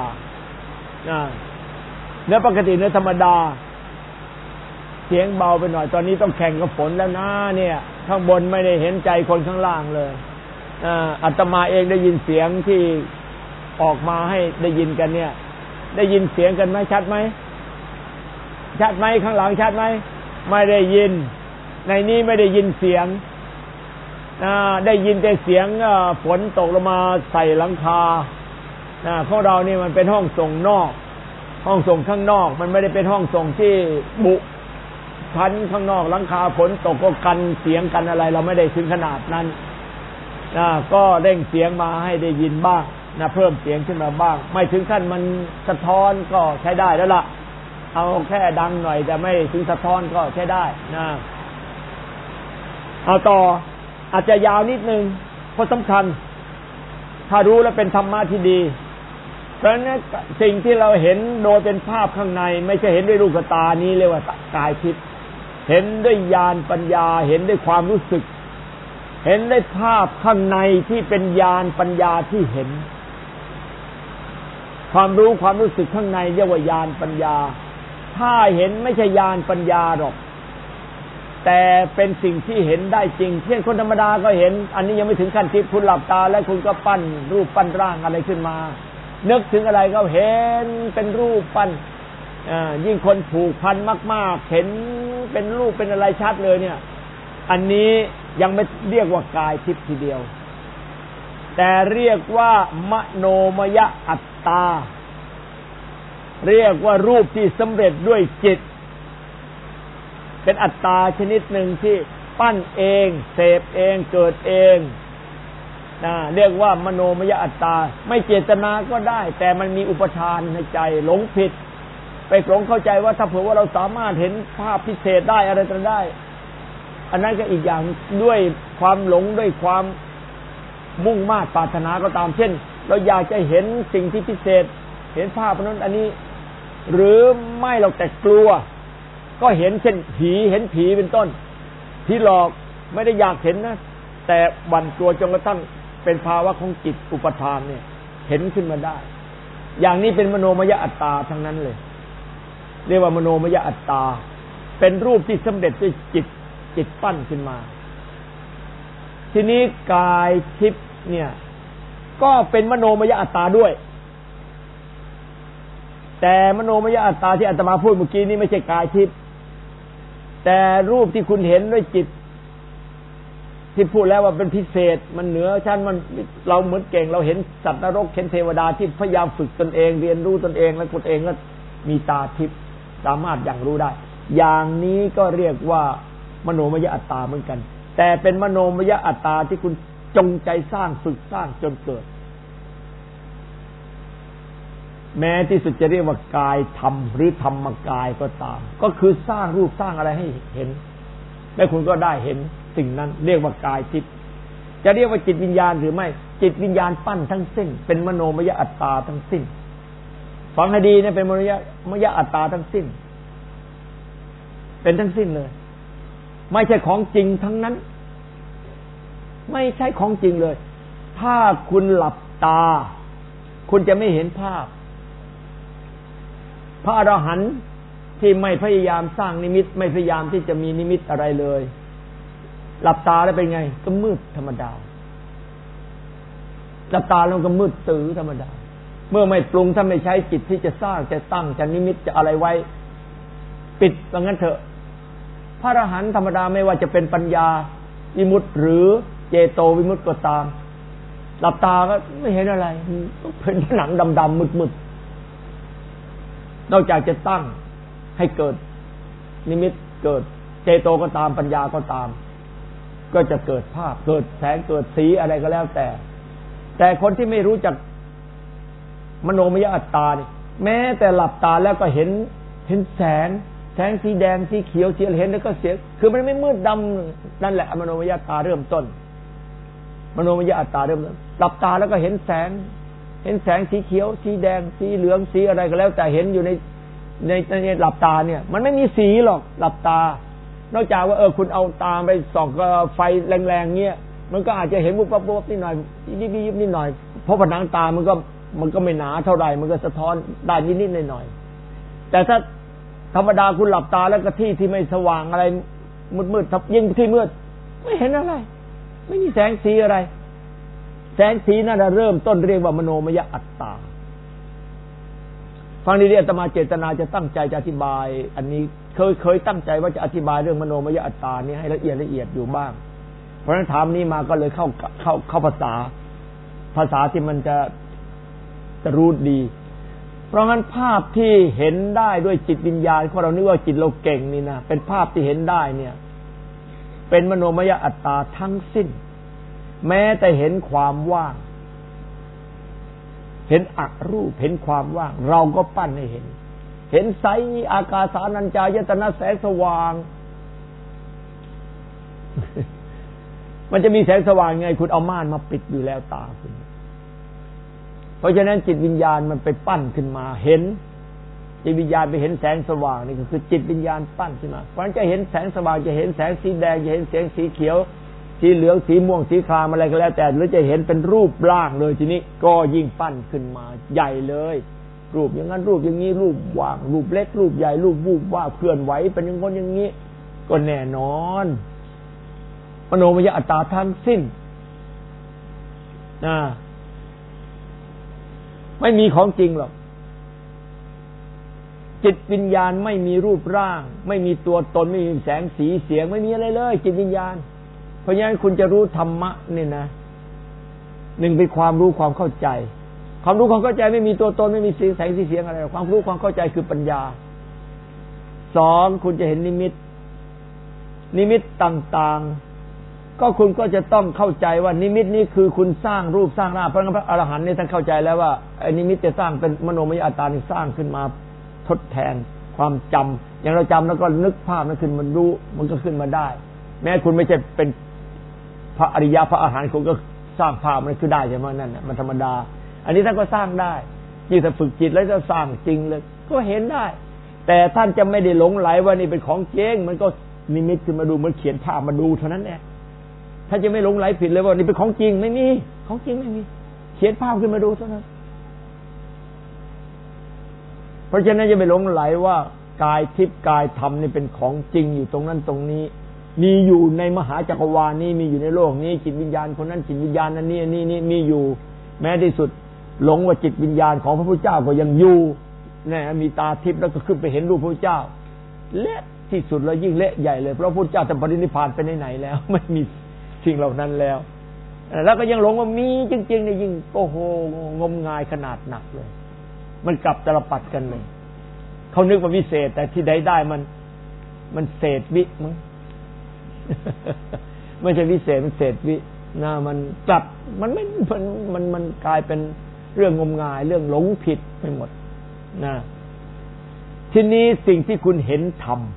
เหนือปกติเหนือธรรมดาเสียงเบาไปหน่อยตอนนี้ต้องแข่งกับฝนแล้วนะเนี่ยข้างบนไม่ได้เห็นใจคนข้างล่างเลยอาตมาเองได้ยินเสียงที่ออกมาให้ได้ยินกันเนี่ยได้ยินเสียงกันไหมชัดไหมชัดไหมข้างหลังชัดไหมไม่ได้ยินในนี้ไม่ได้ยินเสียงได้ยินแต่เสียงฝนตกลงมาใส่หลังคาของเรานี่มันเป็นห้องส่งนอกห้องส่งข้างนอกมันไม่ได้เป็นห้องส่งที่บุชั้นข้างนอกหลังคาฝนตกก็กันเสียงกันอะไรเราไม่ได้ถึงขนาดนั้นก็เร่งเสียงมาให้ได้ยินบ้างเพิ่มเสียงขึ้นมาบ้างไม่ถึงขั้นมันสะท้อนก็ใช้ได้แล้วล่ะเอาแค่ดังหน่อยแต่ไม่ถึงสะท้อนก็ใช้ได้เอาต่ออาจจะยาวนิดนึงเพราะสำคัญถ้ารู้แล้วเป็นธรรมะที่ดีเพราะฉะนั้นสิ่งที่เราเห็นโดยเป็นภาพข้างในไม่ใช่เห็นด้วยรูปตานี้เรียกว่ากายทิพย์เห็นด้วยญาณปัญญาเห็นด้วยความรู้สึกเห็นด้วยภาพข้างในที่เป็นญาณปัญญาที่เห็นความรู้ความรู้สึกข้างในเรียกว่าญาณปัญญาถ้าเห็นไม่ใช่ญาณปัญญาหรอกแต่เป็นสิ่งที่เห็นได้จริงเช่นคนธรรมดาก็เห็นอันนี้ยังไม่ถึงขั้นทิพย์คุณหลับตาแล้วคุณก็ปั้นรูปปั้นร่างอะไรขึ้นมานึกถึงอะไรก็เห็นเป็นรูปปั้นยิ่งคนผูกพันมากๆเห็นเป็นรูปเป็นอะไรชัดเลยเนี่ยอันนี้ยังไม่เรียกว่ากายทิพย์ทีเดียวแต่เรียกว่ามโนมยอัตตาเรียกว่ารูปที่สำเร็จด้วยจิตเป็นอัตตาชนิดหนึ่งที่ปั้นเองเสพเองเกิดเองเรียกว่ามโนมยอัตตาไม่เจตนาก็ได้แต่มันมีอุปทานในใจหลงผิดไปหลงเข้าใจว่าถ้าเผื่อว่าเราสามารถเห็นภาพพิเศษได้อะไรก็ได้อันนั้นก็อีกอย่างด้วยความหลงด้วยความมุ่งมา่ปรารถนาก็ตามเช่นเราอยากจะเห็นสิ่งที่พิเศษเห็นภาพนั้นอันนี้หรือไม่เราแต่กลัวก็เห็นเช่นผีเห็นผีเป็นต้นที่หลอกไม่ได้อยากเห็นนะแต่หวั่นกลัวจนกระทั่งเป็นภาวะของจิตอุปทานเนี่ยเห็นขึ้นมาได้อย่างนี้เป็นมโนมยอัตตาทั้งนั้นเลยเรียกว่ามโนมยอัตตาเป็นรูปที่สำเร็จด้วยจิตปั้นขึ้นมาทีนี้กายทิพย์เนี่ยก็เป็นมโนมยอัตตาด้วยแต่มโนมยอัตตาที่อาตมาพูดเมื่อกี้นี้ไม่ใช่กายทิพย์แต่รูปที่คุณเห็นด้วยจิตที่พูดแล้วว่าเป็นพิเศษมันเหนือชั้นมันเราเหมือนเก่งเราเห็นสัตว์นรกเห็นเทวดาที่พยายามฝึกตนเองเรียนรู้ตนเองแล้วตนเองก็มีตาทิพย์สามารถอย่างรู้ได้อย่างนี้ก็เรียกว่ามโนมยอัตตาเหมือนกันแต่เป็นมโนมยอัตตาที่คุณจงใจสร้างฝึกสร้างจนเกิดแม้ที่สุดจะเรียกว่ากายธรรมหรือธรรมกายก็ตามก็คือสร้างรูปสร้างอะไรให้เห็นแล้วคุณก็ได้เห็นสิ่งนั้นเรียกว่ากายทิพย์จะเรียกว่าจิตวิญญาณหรือไม่จิตวิญญาณปั้นทั้งสิ้นเป็นมโนมยอัตตาทั้งสิ้นฟังให้ดีนะเป็นมโนมยอัตตาทั้งสิ้นเป็นทั้งสิ้นเลยไม่ใช่ของจริงทั้งนั้นไม่ใช่ของจริงเลยถ้าคุณหลับตาคุณจะไม่เห็นภาพพระอรหันต์ที่ไม่พยายามสร้างนิมิตไม่พยายามที่จะมีนิมิตอะไรเลยหลับตาแล้วเป็นไงก็มืดธรรมดาหลับตาแล้วก็มืดตื้อธรรมดาเมื่อไม่ปรุงถ้าไม่ใช้จิตที่จะสร้างจะตั้งจะนิมิตจะอะไรไว้ปิดว่างั้นเถอะพระอรหันต์ธรรมดาไม่ว่าจะเป็นปัญญาวิมุตติหรือเจโตวิมุตติก็ตามหลับตาก็ไม่เห็นอะไรเป็นผนังดำๆมืดๆนอกจากจะตั้งให้เกิดนิมิตเกิดเจโตก็ตามปัญญาก็ตามก็จะเกิดภาพเกิดแสงเกิดสีอะไรก็แล้วแต่คนที่ไม่รู้จักมโนมยอัตตานี่แม้แต่หลับตาแล้วก็เห็นแสงสีแดงสีเขียวสีเห็นแล้วก็เสียคือมันไม่มืดดำนั่นแหละมโนมยอัตตาเริ่มต้นมโนมยอัตตาเริ่มต้นหลับตาแล้วก็เห็นแสงสีเขียวสีแดงสีเหลืองสีอะไรก็แล้วแต่เห็นอยู่ในหลับตาเนี่ยมันไม่มีสีหรอกหลับตานอกจากว่าคุณเอาตาไปส่องกับไฟแรงๆเงี้ยมันก็อาจจะเห็นวุบๆนิดหน่อยยิบนิดหน่อยเพราะผนังตามันก็ไม่หนาเท่าไหร่มันก็สะท้อนได้นิดๆหน่อยๆแต่ถ้าธรรมดาคุณหลับตาแล้วก็ที่ไม่สว่างอะไรมืดๆยิ่งที่มืดไม่เห็นอะไรไม่มีแสงสีอะไรแสงสีนั่นเริ่มต้นเรียกว่ามโนมยอัตตาฟังดีๆอาตมาเจตนาจะตั้งใจจะอธิบายอันนี้เคยตั้งใจว่าจะอธิบายเรื่องมโนมยอัตตานี้ให้ละเอียดอยู่บ้างเพราะฉะนั้นถามนี้มาก็เลยเข้าภาษาที่มันจะรู้ดีเพราะงั้นภาพที่เห็นได้ด้วยจิตวิญญาณของเรานึกว่าจิตเราเก่งนี่นะเป็นภาพที่เห็นได้เนี่ยเป็นมโนมยอัตตาทั้งสิ้นแม้แต่เห็นความว่างเห็นอรูปเห็นความว่างเราก็ปั้นให้เห็นไสอากาสานัญจายตนะแสงสว่าง มันจะมีแสงสว่างไงคุณเอาม่านมาปิดอยู่แล้วตาคุณเพราะฉะนั้นจิตวิญญาณมันไปปั้นขึ้นมาเห็นจิตวิญญาณไปเห็นแสงสว่างนี่ก็คือจิตวิญญาณปั้นขึ้นมาเพราะฉะนั้นจะเห็นแสงสว่างจะเห็นแสงสีแดงจะเห็นแสงสีเขียวสีเหลืองสีม่วงสีครามอะไรก็แล้วแต่หรือจะเห็นเป็นรูปร่างเลยทีนี้ก็ยิ่งปั้นขึ้นมาใหญ่เลยรูปอย่างนั้นรูปอย่างนี้รูปว่างรูปเล็กรูปใหญ่รูปวูบว่าเคลื่อนไหวเป็นอย่างงี้อย่างนี้ก็แน่นอนมโนมยอัตตาทั้งสิ้นไม่มีของจริงหรอกจิตวิญญาณไม่มีรูปร่างไม่มีตัวตนไม่มีแสงสีเสียงไม่มีอะไรเลยจิตวิญญาณเพราะฉะนั้นคุณจะรู้ธรรมะนี่นะหนึ่งเป็นความรู้ความเข้าใจความรู้ความเข้าใจไม่มีตัวตนไม่มีแสงสีเสียงอะไรความรู้ความเข้าใจคือปัญญาสองคุณจะเห็นนิมิตต่างๆก็คุณก็จะต้องเข้าใจว่านิมิตนี้คือคุณสร้างรูปสร้างร่างเพราะงั้นพระอรหันต์นี่ท่านเข้าใจแล้วว่าไอ้นิมิตจะสร้างเป็นมโนมยอัตตานี่สร้างขึ้นมาทดแทนความจำอย่างเราจำแล้วก็นึกภาพนั้นขึ้นมันรู้มันก็ขึ้นมาได้แม้คุณไม่ใช่เป็นพระอริยะพระอรหันต์คุณก็สร้างภาพมันขึ้นได้ใช่ไหมนั่นน่ะมันธรรมดาอันนี้ท่านก็สร้างได้ที่ถ้าฝึกจิตแล้วจะสร้างจริงเลยก็เห็นได้แต่ท่านจะไม่ได้หลงไหลว่านี่เป็นของจริงมันก็นิมิตขึ้นมาดูมันเขียนภาพมาดูเท่านั้นเองท่านจะไม่หลงไหลผิดเลยว่านี่เป็นของจริงไม่มีของจริงไม่มีเขียนภาพขึ้นมาดูเท่านั้นเพราะฉะนั้นจะไม่หลงไหลว่ากายทิพย์กายธรรมนี่เป็นของจริงอยู่ตรงนั้นตรงนี้มีอยู่ในมหาจักรวาลนี้มีอยู่ในโลกนี้จิตวิญญาณคนนั้นจิตวิญญาณนั้นนี่มีอยู่แม้ที่สุดหลงว่าจิตวิญญาณของพระพุทธเจ้าก็ยังอยู่เนี่ยมีตาทิพย์แล้วก็ขึ้นไปเห็นรูปพระพุทธเจ้าเละที่สุดแล้วยิ่งเละใหญ่เลยเพราะพระพุทธเจ้าท่านปรินิพพานไปไหนแล้วไม่มีสิ่งเหล่านั้นแล้วแล้วก็ยังหลงว่ามีจริงๆเนี่ยยิ่งโอ้โหงมงายขนาดหนักเลยมันกลับตลปัดกันเลยเขานึกว่าวิเศษแต่ที่ใดได้มันเศษวิมั้งไม่ใช่วิเศษมันเศษวินะมันกลับมันไม่มันกลายเป็นเรื่องงมงายเรื่องหลงผิดไปหมดนะทีนี้สิ่งที่คุณเห็นธรรม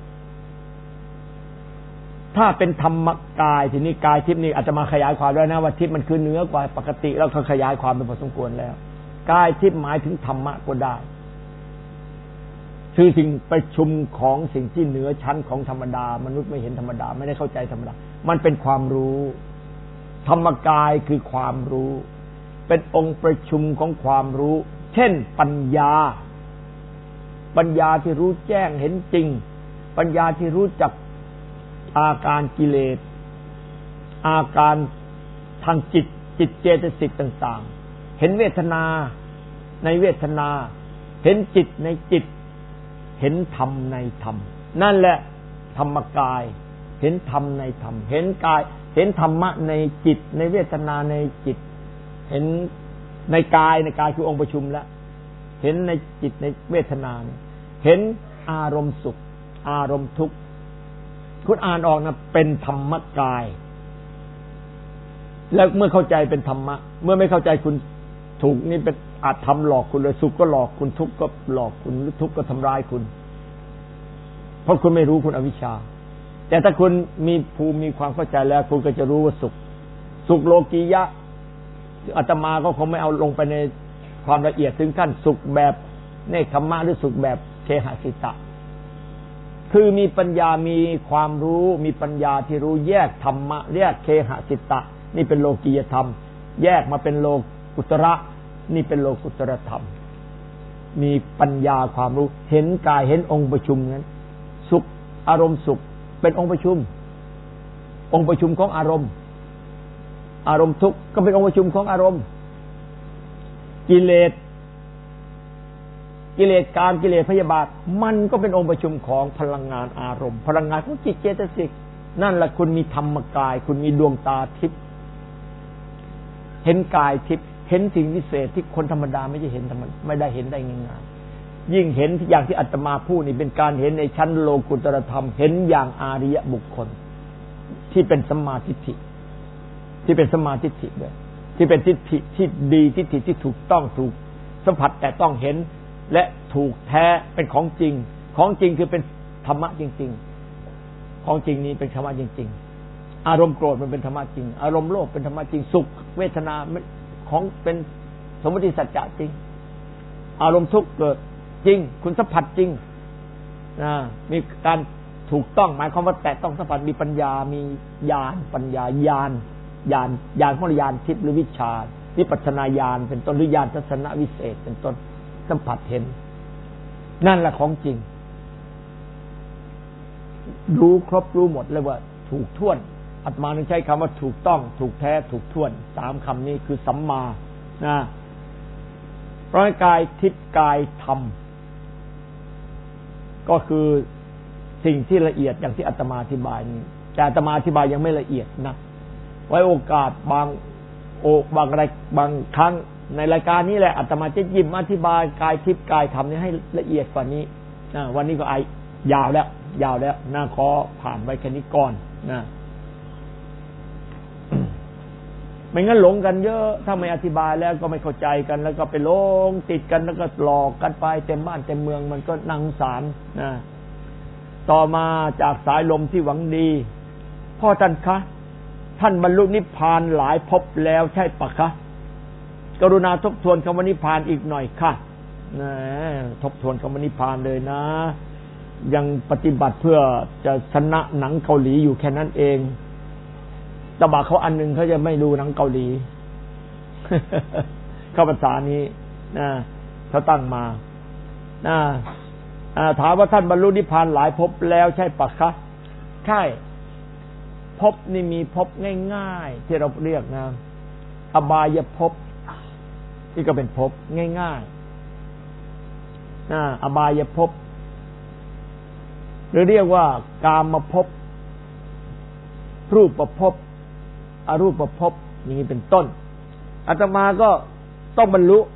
ถ้าเป็นธรรมกายทีนี้กายทิพย์นี่อาจจะมาขยายความด้วยนะว่าทิพย์มันคือเหนือกว่าปกติแล้วเขาขยายความเป็นพอสมควรแล้วกายทิพย์หมายถึงธรรมะก็ได้คือสิ่งประชุมของสิ่งที่เหนือชั้นของธรรมดามนุษย์ไม่เห็นธรรมดาไม่ได้เข้าใจธรรมดามันเป็นความรู้ธรรมกายคือความรู้เป็นองค์ประชุมของความรู้เช่นปัญญาที่รู้แจ้งเห็นจริงปัญญาที่รู้จักอาการกิเลสอาการทางจิตเจตสิกต่างๆเห็นเวทนาในเวทนาเห็นจิตในจิตเห็นธรรมในธรรมนั่นแหละธรรมกายเห็นธรรมในธรรมเห็นกายเห็นธรรมะในจิตในเวทนาในจิตเห็นในกายคือองค์ประชุมแล้วเห็นในจิตในเวทนาเห็นอารมณ์สุขอารมณ์ทุกข์คุณอ่านออกนะเป็นธรรมกายแล้วเมื่อเข้าใจเป็นธรรมะเมื่อไม่เข้าใจคุณถูกนี่เป็นอาจทำหลอกคุณเลยสุขก็หลอกคุณทุกข์ก็หลอกคุณหรือทุกข์ก็ทำร้ายคุณเพราะคุณไม่รู้คุณอวิชชาแต่ถ้าคุณมีภูมิมีความเข้าใจแล้วคุณก็จะรู้ว่าสุขโลกียะอาตมาก็คงไม่เอาลงไปในความละเอียดถึงขั้นสุขแบบเนคขมะหรือสุขแบบเคหสิตะคือมีปัญญามีความรู้มีปัญญาที่รู้แยกธรรมะแยกเคหสิตะนี่เป็นโลกียธรรมแยกมาเป็นโลกุตระนี่เป็นโลกุตรธรรมมีปัญญาความรู้เห็นกายเห็นองค์ประชุมนั้นสุขอารมณ์สุขเป็นองค์ประชุมของอารมณ์ทุกข์ก็เป็นองค์ประชุมของอารมณ์กิเลสกามกิเลสพยาบาทมันก็เป็นองค์ประชุมของพลังงานอารมณ์พลังงานของจิตเจตสิกนั่นแหละคุณมีธรรมกายคุณมีดวงตาทิพย์เห็นกายทิพย์เห็นสิ่งวิเศษที่คนธรรมดาไม่ได้เห็นได้ง่ายๆยิ่งเห็นอย่างที่อาตมาพูดนี่เป็นการเห็นในชั้นโลกุตรธรรมเห็นอย่างอาริยบุคคลที่เป็นสัมมาทิฏฐิด้วยที่เป็นทิฏฐิที่ดีทิฏฐิที่ถูกต้องถูกสัมผัสแต่ต้องเห็นและถูกแท้เป็นของจริงคือเป็นธรรมะจริงๆของจริงนี้เป็นธรรมะจริงๆอารมณ์โกรธมันเป็นธรรมะจริงอารมณ์โลภเป็นธรรมะจริงสุขเวทนาของเป็นสมมติสัจจะจริงอารมณ์ทุกข์เกิดจริงคุณสัมผัสจริงมีการถูกต้องหมายความว่าแต่ต้องสัมผัสมีปัญญามีญาณปัญญาญาณของญาณทิพย์หรือวิชาวิปัสสนาญาณเป็นต้นหรือญาณทัศนวิเศษเป็นต้นสัมผัสเห็นนั่นแหละของจริงรู้ครบรู้หมดเลยว่าถูกถ้วนอาตมาใช้คำว่าถูกต้องถูกแท้ถูกถ้วน3คำนี้คือสัมมาร่างกายทิพย์กายธรรมก็คือสิ่งที่ละเอียดอย่างที่อาตมาอธิบายนี้แต่อาตมาอธิบายยังไม่ละเอียดนะไว้โอกาสบางครั้งในรายการนี้แหละอาตมาจะหยิบอธิบายกายทิพย์กายธรรมนี้ให้ละเอียดกว่านี้วันนี้ก็ยาวแล้วขอผ่านไว้แค่นี้ก่อนไม่งั้นหลงกันเยอะถ้าไม่อธิบายแล้วก็ไม่เข้าใจกันแล้วก็ไปหลงติดกันแล้วก็หลอกกันไปเต็มบ้านเต็มเมืองมันก็น่าสงสารต่อมาจากสายลมที่หวังดีพ่อท่านคะท่านบรรลุนิพพานหลายภพแล้วใช่ปะคะกรุณาทบทวนคำว่านิพพานอีกหน่อยค่ะทบทวนคำว่านิพพานเลยนะยังปฏิบัติเพื่อจะชนะหนังเกาหลีอยู่แค่นั้นเองตบะเขาอันนึงเขาจะไม่ดูหนังเกาหลีเข้าภาษานี้เขาตั้งมาถามว่าท่านบรรลุนิพพานหลายภพแล้วใช่ปะคะใช่ภพนี่มีภพง่ายๆที่เราเรียกนะอบายภพนี่ก็เป็นภพง่ายๆอบายภพหรือเรียกว่ากามภพรูปภพอรูปภพอย่างนี้เป็นต้นอาตมาก็ต้องบรรลุ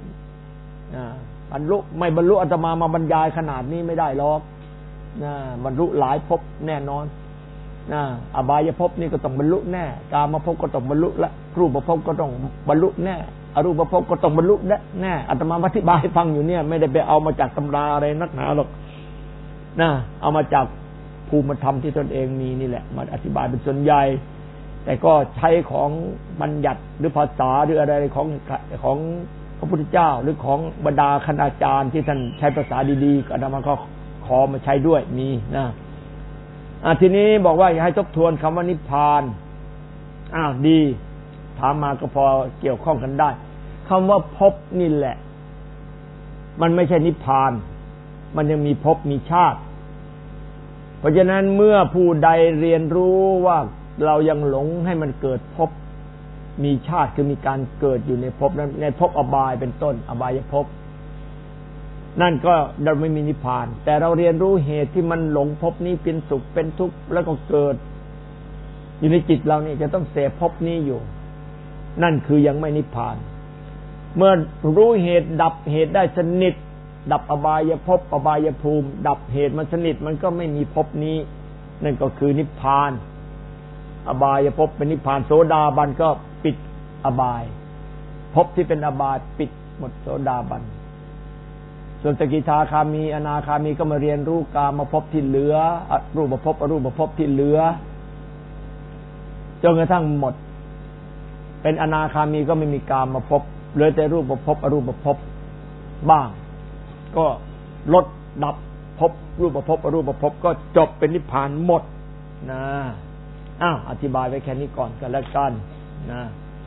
ไม่บรรลุอาตมาบรรยายขนาดนี้ไม่ได้หรอกบรรลุหลายภพแน่นอนนะอบายภพนี่ก็ต้องบรรลุแน่กามภพก็ต้องบรรลุละรูปภพก็ต้องบรรลุแน่อรูปภพก็ต้องบรรลุแน่อาตมาอธิบายให้ฟังอยู่เนี่ยไม่ได้ไปเอามาจากตำราอะไรนักหนาหรอกนะเอามาจากภูมิธรรมที่ตนเองมีนี่แหละมาอธิบายเป็นส่วนใหญ่แต่ก็ใช้ของบัญญัติหรือภาษาหรืออะไรของพระพุทธเจ้าหรือของบรรดาคณาจารย์ที่ท่านใช้ภาษาดีๆก็อาตมาก็ขอมาใช้ด้วยมีนะทีนี้บอกว่าอยากให้ทบทวนคำว่านิพพานดีถามมาก็พอเกี่ยวข้องกันได้คำว่าภพนี่แหละมันไม่ใช่นิพพานมันยังมีภพมีชาติเพราะฉะนั้นเมื่อผู้ใดเรียนรู้ว่าเรายังหลงให้มันเกิดภพมีชาติคือมีการเกิดอยู่ในภพนั้นในภพอบายเป็นต้นอบายภพนั่นก็เราไม่มีนิพพานแต่เราเรียนรู้เหตุที่มันหลงภพนี้เป็นสุขเป็นทุกข์แล้วก็เกิดอยู่ในจิตเรานี่จะต้องเสพภพนี้อยู่นั่นคือยังไม่นิพพานเมื่อรู้เหตุดับเหตุได้สนิทดับอบายภพอบายภูมิดับเหตุมันสนิทมันก็ไม่มีภพนี้นั่นก็คือนิพพานอบายภพเป็นนิพพานโสดาบันก็ปิดอบายภพที่เป็นอบายปิดหมดโสดาบันส่วนสกิทาคามีอนาคามีก็มาเรียนรู้กามภพที่เหลือรูปภพอรูปภพที่เหลือจนกระทั่งหมดเป็นอนาคามีก็ไม่มีกามภพเหลือแต่รูปภพอรูปภพบ้างก็ลดดับภพรูปภพอรูปภพก็จบเป็นนิพพานหมดนะอธิบายไว้แค่นี้ก่อนกันแล้วกันนะ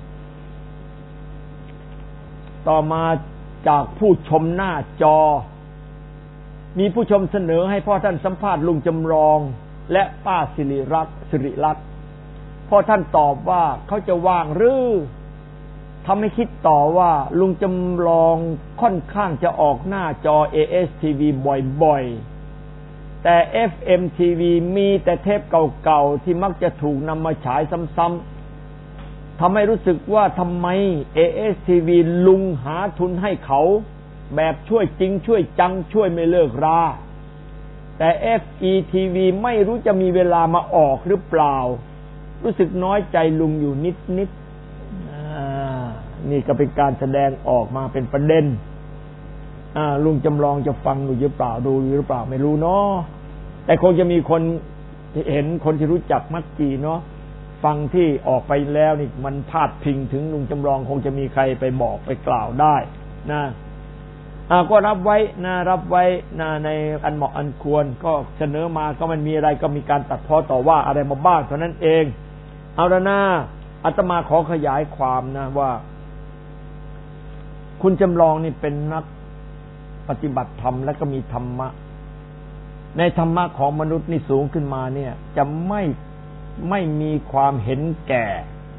ต่อมาจากผู้ชมหน้าจอมีผู้ชมเสนอให้พ่อท่านสัมภาษณ์ลุงจำลองและป้าสิริรักษ์พ่อท่านตอบว่าเขาจะว่างหรือทำให้คิดต่อว่าลุงจำลองค่อนข้างจะออกหน้าจอ ASTV บ่อยๆแต่ FM TV มีแต่เทปเก่าๆที่มักจะถูกนำมาฉายซ้ำๆทำให้รู้สึกว่าทำไม ASTV ลุงหาทุนให้เขาแบบช่วยจริงช่วยจังช่วยไม่เลิกราแต่ FETV ไม่รู้จะมีเวลามาออกหรือเปล่ารู้สึกน้อยใจลุงอยู่นิดนี่ก็เป็นการแสดงออกมาเป็นประเด็นลุงจำลองจะฟังอยู่หรือเปล่าดูอยู่หรือเปล่าไม่รู้เนาะแต่คงจะมีคนเห็นคนที่รู้จักมักจีเนาะฟังที่ออกไปแล้วนี่มันพาดพิงถึงลุงจำลองคงจะมีใครไปบอกไปกล่าวได้นะก็รับไว้ในอันเหมาะอันควรก็เสนอมาก็มันมีอะไรก็มีการตัดพ้อต่อว่าอะไรมาบ้างเท่านั้นเองเอาละนะอาตมาขอขยายความนะว่าคุณจำลองนี่เป็นนักปฏิบัติธรรมและก็มีธรรมะในธรรมะของมนุษย์นี่สูงขึ้นมาเนี่ยจะไม่มีความเห็นแก่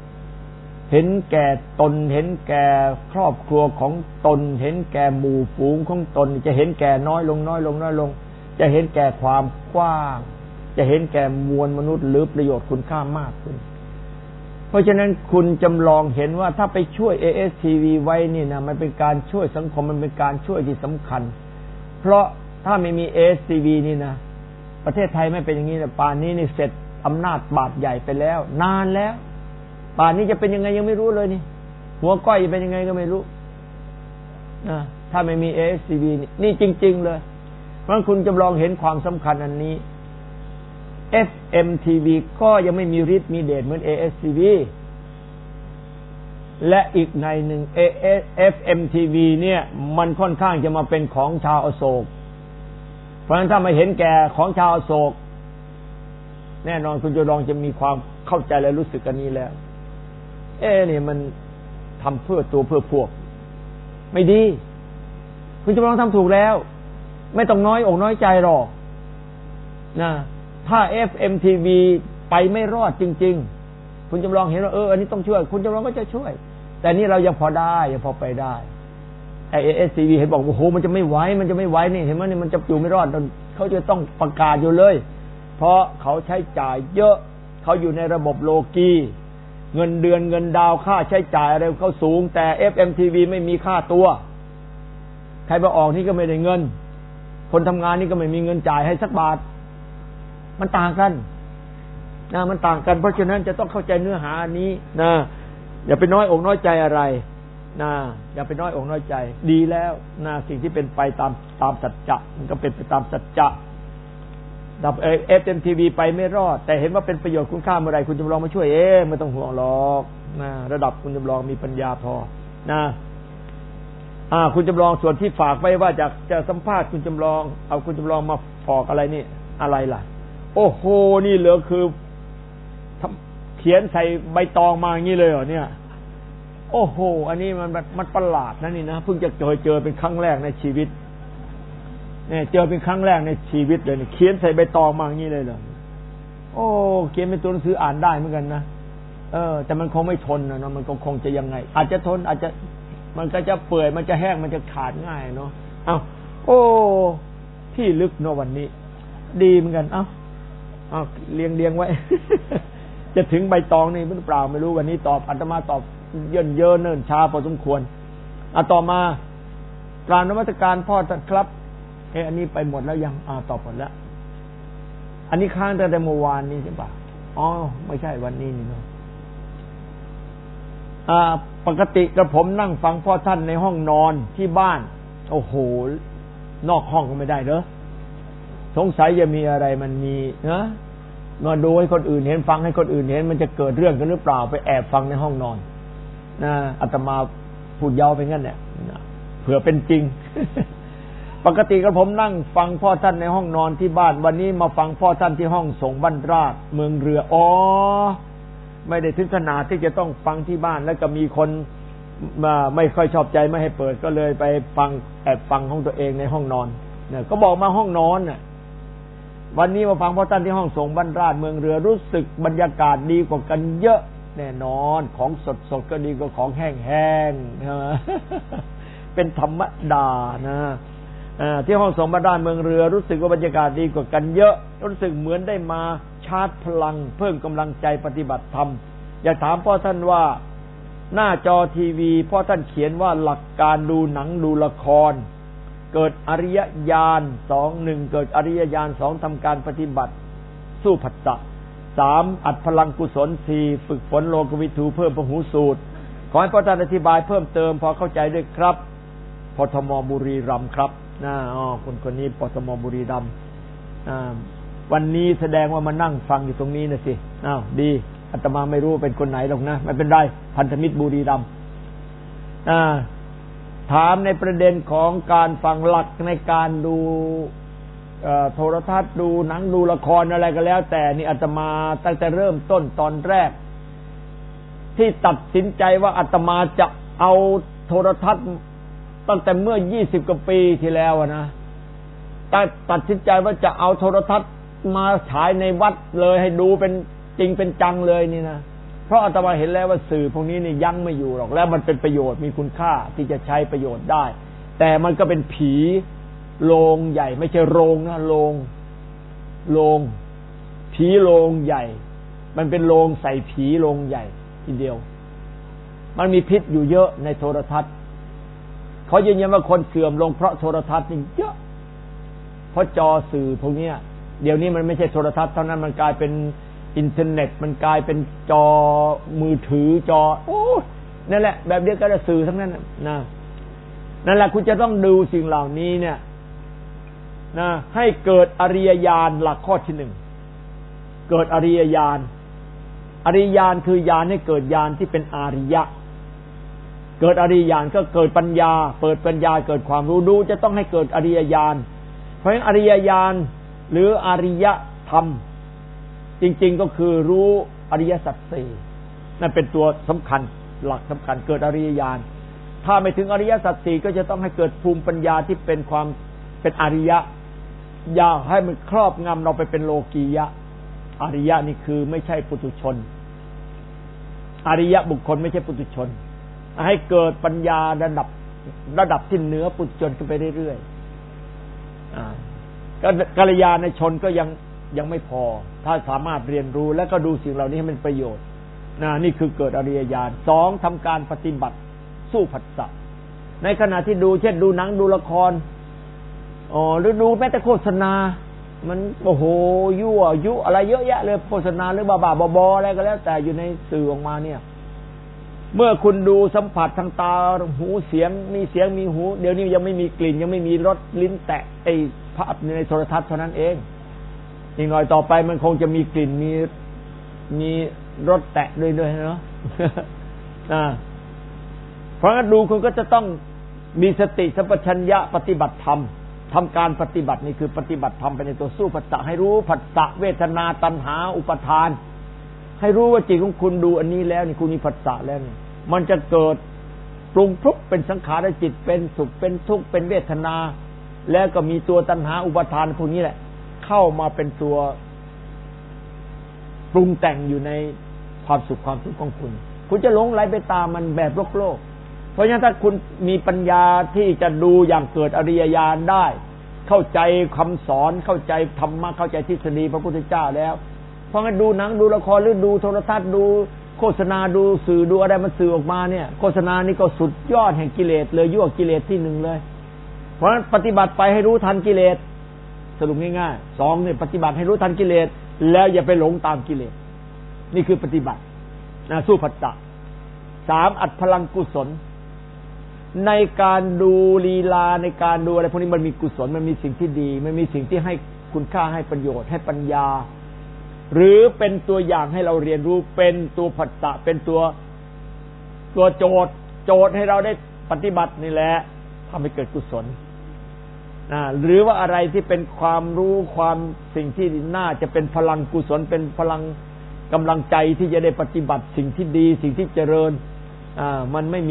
ตนเห็นแก่ครอบครัวของตนเห็นแก่หมู่ฝูงของตนจะเห็นแก่น้อยลงจะเห็นแก่ความกว้างจะเห็นแก่มวลมนุษย์หรือประโยชน์คุณค่ามากขึ้นเพราะฉะนั้นคุณจำลองเห็นว่าถ้าไปช่วย ASTV ไว้นี่นะมันเป็นการช่วยสังคมมันเป็นการช่วยที่สำคัญเพราะถ้าไม่มี ASTV นี่นะประเทศไทยไม่เป็นอย่างนี้นะป่านนี้นี่เสร็จอำนาจบาดใหญ่ไปแล้วนานแล้วป่านนี้จะเป็นยังไงยังไม่รู้เลยนี่หัวก้อยจะเป็นยังไงก็ไม่รู้นะถ้าไม่มี ASTV นี่จริงๆเลยเพราะคุณจำลองเห็นความสำคัญอันนี้FM TV ก็ยังไม่มีฤทธิ์มีเดชเหมือน ASTV และอีกในหนึ่ง FM TV เนี่ยมันค่อนข้างจะมาเป็นของชาวอโศกเพราะฉะนั้นถ้าไม่เห็นแก่ของชาวอโศกแน่นอนคุณจะลองจะมีความเข้าใจและรู้สึกกันนี้แล้วนี่มันทำเพื่อตัวเพื่อพวกไม่ดีคุณจะลองทำถูกแล้วไม่ต้องน้อยอกน้อยใจหรอกนะถ้า FMTV ไปไม่รอดจริงๆคุณจำลองเห็นว่าอันนี้ต้องช่วยคุณจำลองก็จะช่วยแต่นี่เรายังพอได้ยังพอไปได้แต่ ASTV เห็นบอกโอ้โหมันจะไม่ไหวนี่เห็นไหมนี่มันจะอยู่ไม่รอดเขาจะต้องประกาศอยู่เลยเพราะเขาใช้จ่ายเยอะเขาอยู่ในระบบโลกีเงินเดือนเงินดาวค่าใช้จ่ายอะไรเขาสูงแต่ FMTV ไม่มีค่าตัวใครมาออกนี่ก็ไม่ได้เงินคนทำงานนี่ก็ไม่มีเงินจ่ายให้สักบาทมันต่างกันนะมันต่างกันเพราะฉะนั้นจะต้องเข้าใจเนื้อหาอันนี้นะอย่าไปน้อยอกน้อยใจอะไรนะอย่าไปน้อยอกน้อยใจดีแล้วนะสิ่งที่เป็นไปตามสัจจะมันก็เป็นไปตามสัจจะดับFMTV ไปไม่รอดแต่เห็นว่าเป็นประโยชน์คุณค่าเมื่อไรคุณจำลองมาช่วยเองไม่ต้องห่วงหรอกนะระดับคุณจำลองมีปัญญาพอนะคุณจำลองส่วนที่ฝากไว้ว่าจะสัมภาษณ์คุณจำลองเอาคุณจำลองมาฝากอะไรนี่อะไรล่ะโอ้โหนี่เหลือคือเขียนใส่ใบตองมาอย่างนี้เลยเหรอเนี่ยโอ้โหอันนี้มันประหลาดนะนี่นะเพิ่งจะเจอเป็นครั้งแรกในชีวิตเนี่ยเจอเป็นครั้งแรกในชีวิตเลยเขียนใส่ใบตองมาอย่างนี้เลยเหรอโอ้เขียนเป็นตัวหนังสืออ่านได้เหมือนกันนะแต่มันคงไม่ทนนะเนาะมันคงจะยังไงอาจจะทนอาจจะมันก็จะเปื่อยมันจะแห้งมันจะขาดง่ายเนาะโอ้ที่ลึกเนาะวันนี้ดีเหมือนกันเรียงไว้ จะถึงใบตองนี่หรือเปล่าไม่รู้วันนี้ตอบอาตมาตอบเยินเนิ่นช้าพอสมควรต่อมาการนมัสการพ่อท่านครับอันนี้ไปหมดแล้วยังตอบหมดแล้วอันนี้ค้างตั้งแต่เมื่อวานนี้ใช่ปะไม่ใช่วันนี้นี่เนาะปกติกับผมนั่งฟังพ่อท่านในห้องนอนที่บ้านโอ้โหนอกห้องก็ไม่ได้เด้อสงสัยจะมีอะไรมันมีนะมาดูให้คนอื่นเห็นฟังให้คนอื่นเห็นมันจะเกิดเรื่องกันหรือเปล่าไปแอบฟังในห้องนอนนะอาตมาพูดยาวไปงั้นเนี่ยเผื่อเป็นจริง ปกติกับผมนั่งฟังพ่อท่านในห้องนอนที่บ้านวันนี้มาฟังพ่อท่านที่ห้องส่งบ้านราชเมืองเรือไม่ได้ถึงขนาดที่จะต้องฟังที่บ้านแล้วก็มีคนมาไม่ค่อยชอบใจไม่ให้เปิดก็เลยไปฟังแอบฟังของตัวเองในห้องนอนเนี่ยก็บอกมาห้องนอนน่ะวันนี้มาฟังพ่อท่านที่ห้องส่งบ้านราชเมืองเรือรู้สึกบรรยากาศดีกว่ากันเยอะแน่นอนของสดก็ดีกว่าของแห้งๆเป็นธรรมดานะที่ห้องส่งบ้านราชเมืองเรือรู้สึกว่าบรรยากาศดีกว่ากันเยอะรู้สึกเหมือนได้มาชาร์จพลังเพิ่มกำลังใจปฏิบัติธรรมอยากถามพ่อท่านว่าหน้าจอทีวีพ่อท่านเขียนว่าหลักการดูหนังดูละครเกิดอริยญาณ1เกิดอริยญาณ2ทำการปฏิบัติสู้ผัสสะ3อัดพลังกุศล4ฝึกฝนโลกวิถูเพิ่มพหูสูตรขอให้พ่อท่านอธิบายเพิ่มเติมพอเข้าใจด้วยครับพทมบุรีรัมย์ครับคนนี้ปทมบุรีรัมย์วันนี้แสดงว่ามานั่งฟังอยู่ตรงนี้นะสิดีอาตมาไม่รู้เป็นคนไหนหรอกนะไม่เป็นไรพันธมิตรบุรีรัมย์ถามในประเด็นของการฟังหลักในการดูโทรทัศน์ดูหนังดูละครอะไรก็แล้วแต่นี่อาตมาตั้งแต่เริ่มต้นตอนแรกที่ตัดสินใจว่าอาตมาจะเอาโทรทัศน์ตั้งแต่เมื่อ20 กว่าปีที่แล้วนะตัดสินใจว่าจะเอาโทรทัศน์มาฉายในวัดเลยให้ดูเป็นจริงเป็นจังเลยนี่นะเพราะอาตมาเห็นแล้วว่าสื่อพวกนี้นี่ยั้งไม่อยู่หรอกแล้วมันเป็นประโยชน์มีคุณค่าที่จะใช้ประโยชน์ได้แต่มันก็เป็นผีโรงใหญ่ไม่ใช่โรงนะโรงผีโรงใหญ่มันเป็นโรงใส่ผีโรงใหญ่ทีเดียวมันมีพิษอยู่เยอะในโทรทัศน์เขายืนยันว่าคนเสื่อมลงเพราะโทรทัศน์นี่เยอะเพราะจอสื่อพวกนี้เดี๋ยวนี้มันไม่ใช่โทรทัศน์เท่านั้นมันกลายเป็นอินเทอร์เน็ตมันกลายเป็นจอมือถือจอนั่นแหละแบบเดียวกันสื่อทั้งนั้นนะนั่นแหละคุณจะต้องดูสิ่งเหล่านี้เนี่ยนะให้เกิดอริยญาณหลักข้อที่1เกิดอริยญาณคือญาณให้เกิดญาณที่เป็นอาริยะเกิดอริยญาณก็เกิดปัญญาเปิดปัญญาเกิดความรู้ดูจะต้องให้เกิดอริยญาณเพราะฉะนั้นอริยญาณหรืออริยธรรมจริงๆก็คือรู้อริยสัจสี่นั่นเป็นตัวสำคัญหลักสำคัญเกิดอริยญาณถ้าไม่ถึงอริยสัจสี่ก็จะต้องให้เกิดภูมิปัญญาที่เป็นความเป็นอริยะอย่าให้มันครอบงำเราไปเป็นโลกียะอริยะนี่คือไม่ใช่ปุถุชนอริยะบุคคลไม่ใช่ปุถุชนให้เกิดปัญญาระดับที่เหนือปุถุชนขึ้นไปเรื่อยๆกัลยาณชนก็ยังไม่พอถ้าสามารถเรียนรู้และก็ดูสิ่งเหล่านี้ให้มันประโยชน์นี่คือเกิดอริยญาณ2ทำการปฏิบัติสู้ผัสสะในขณะที่ดูเช่นดูหนังดูละครหรือดูแม้แต่โฆษณามันโอ้โหยั่วยุอะไรเยอะแยะเลยโฆษณาหรือบ้าๆบอๆอะไรก็แล้วแต่อยู่ในสื่อออกมาเนี่ยเมื่อคุณดูสัมผัสทางตาหูเสียงมีหูเดี๋ยวนี้ยังไม่มีกลิ่นยังไม่มีรสลิ้นแตะไอ้ภาพในโทรทัศน์เท่านั้นเองอีกหน่อยต่อไปมันคงจะมีกลิ่นมีรสแตะด้วยเนาะ เพราะงั้นดูคุณก็จะต้องมีสติสัมปชัญญะปฏิบัติธรรมทำการปฏิบัตินี่คือปฏิบัติธรรมไปในตัวสู้ผัสสะให้รู้ผัสสะเวทนาตัณหาอุปทานให้รู้ว่าจิตของคุณดูอันนี้แล้วนี่คุณมีผัสสะแล้วนี่มันจะเกิดปรุงทุกเป็นสังขารจิตเป็นสุขเป็นทุกข์เป็นเวทนาแล้วก็มีตัวตัณหาอุปทานพวกนี้แหละเข้ามาเป็นตัวปรุงแต่งอยู่ในความสุขความทุกข์ของคุณจะหลงไหลไปตามมันแบบโลกเพราะฉะนั้นถ้าคุณมีปัญญาที่จะดูอย่างเกิดอริยญาณได้เข้าใจคำสอนเข้าใจธรรมะเข้าใจทฤษฎีพระพุทธเจ้าแล้วเพราะงั้นดูหนังดูละครหรือดูโทรทัศน์ดูโฆษณาดูสื่อดูอะไรมันสื่อออกมาเนี่ยโฆษณานี่ก็สุดยอดแห่งกิเลสเลยยั่วกิเลสที่หนึ่งเลยเพราะฉะนั้นปฏิบัติไปให้รู้ทันกิเลสสรุปง่ายๆ2เนี่ยปฏิบัติให้รู้ทันกิเลสแล้วอย่าไปหลงตามกิเลสนี่คือปฏิบัติสู้ผัสสะ3อัดพลังกุศลในการดูลีลาในการดูอะไรพวกนี้มันมีกุศลมันมีสิ่งที่ดีมันมีสิ่งที่ให้คุณค่าให้ประโยชน์ให้ปัญญาหรือเป็นตัวอย่างให้เราเรียนรู้เป็นตัวผัสสะเป็นตัวโจทย์ให้เราได้ปฏิบัตินี่แหละทำให้เกิดกุศลหรือว่าอะไรที่เป็นความรู้ความสิ่งที่น่าจะเป็นพลังกุศลเป็นพลังกำลังใจที่จะได้ปฏิบัติสิ่งที่ดีสิ่งที่เจริญมันไม่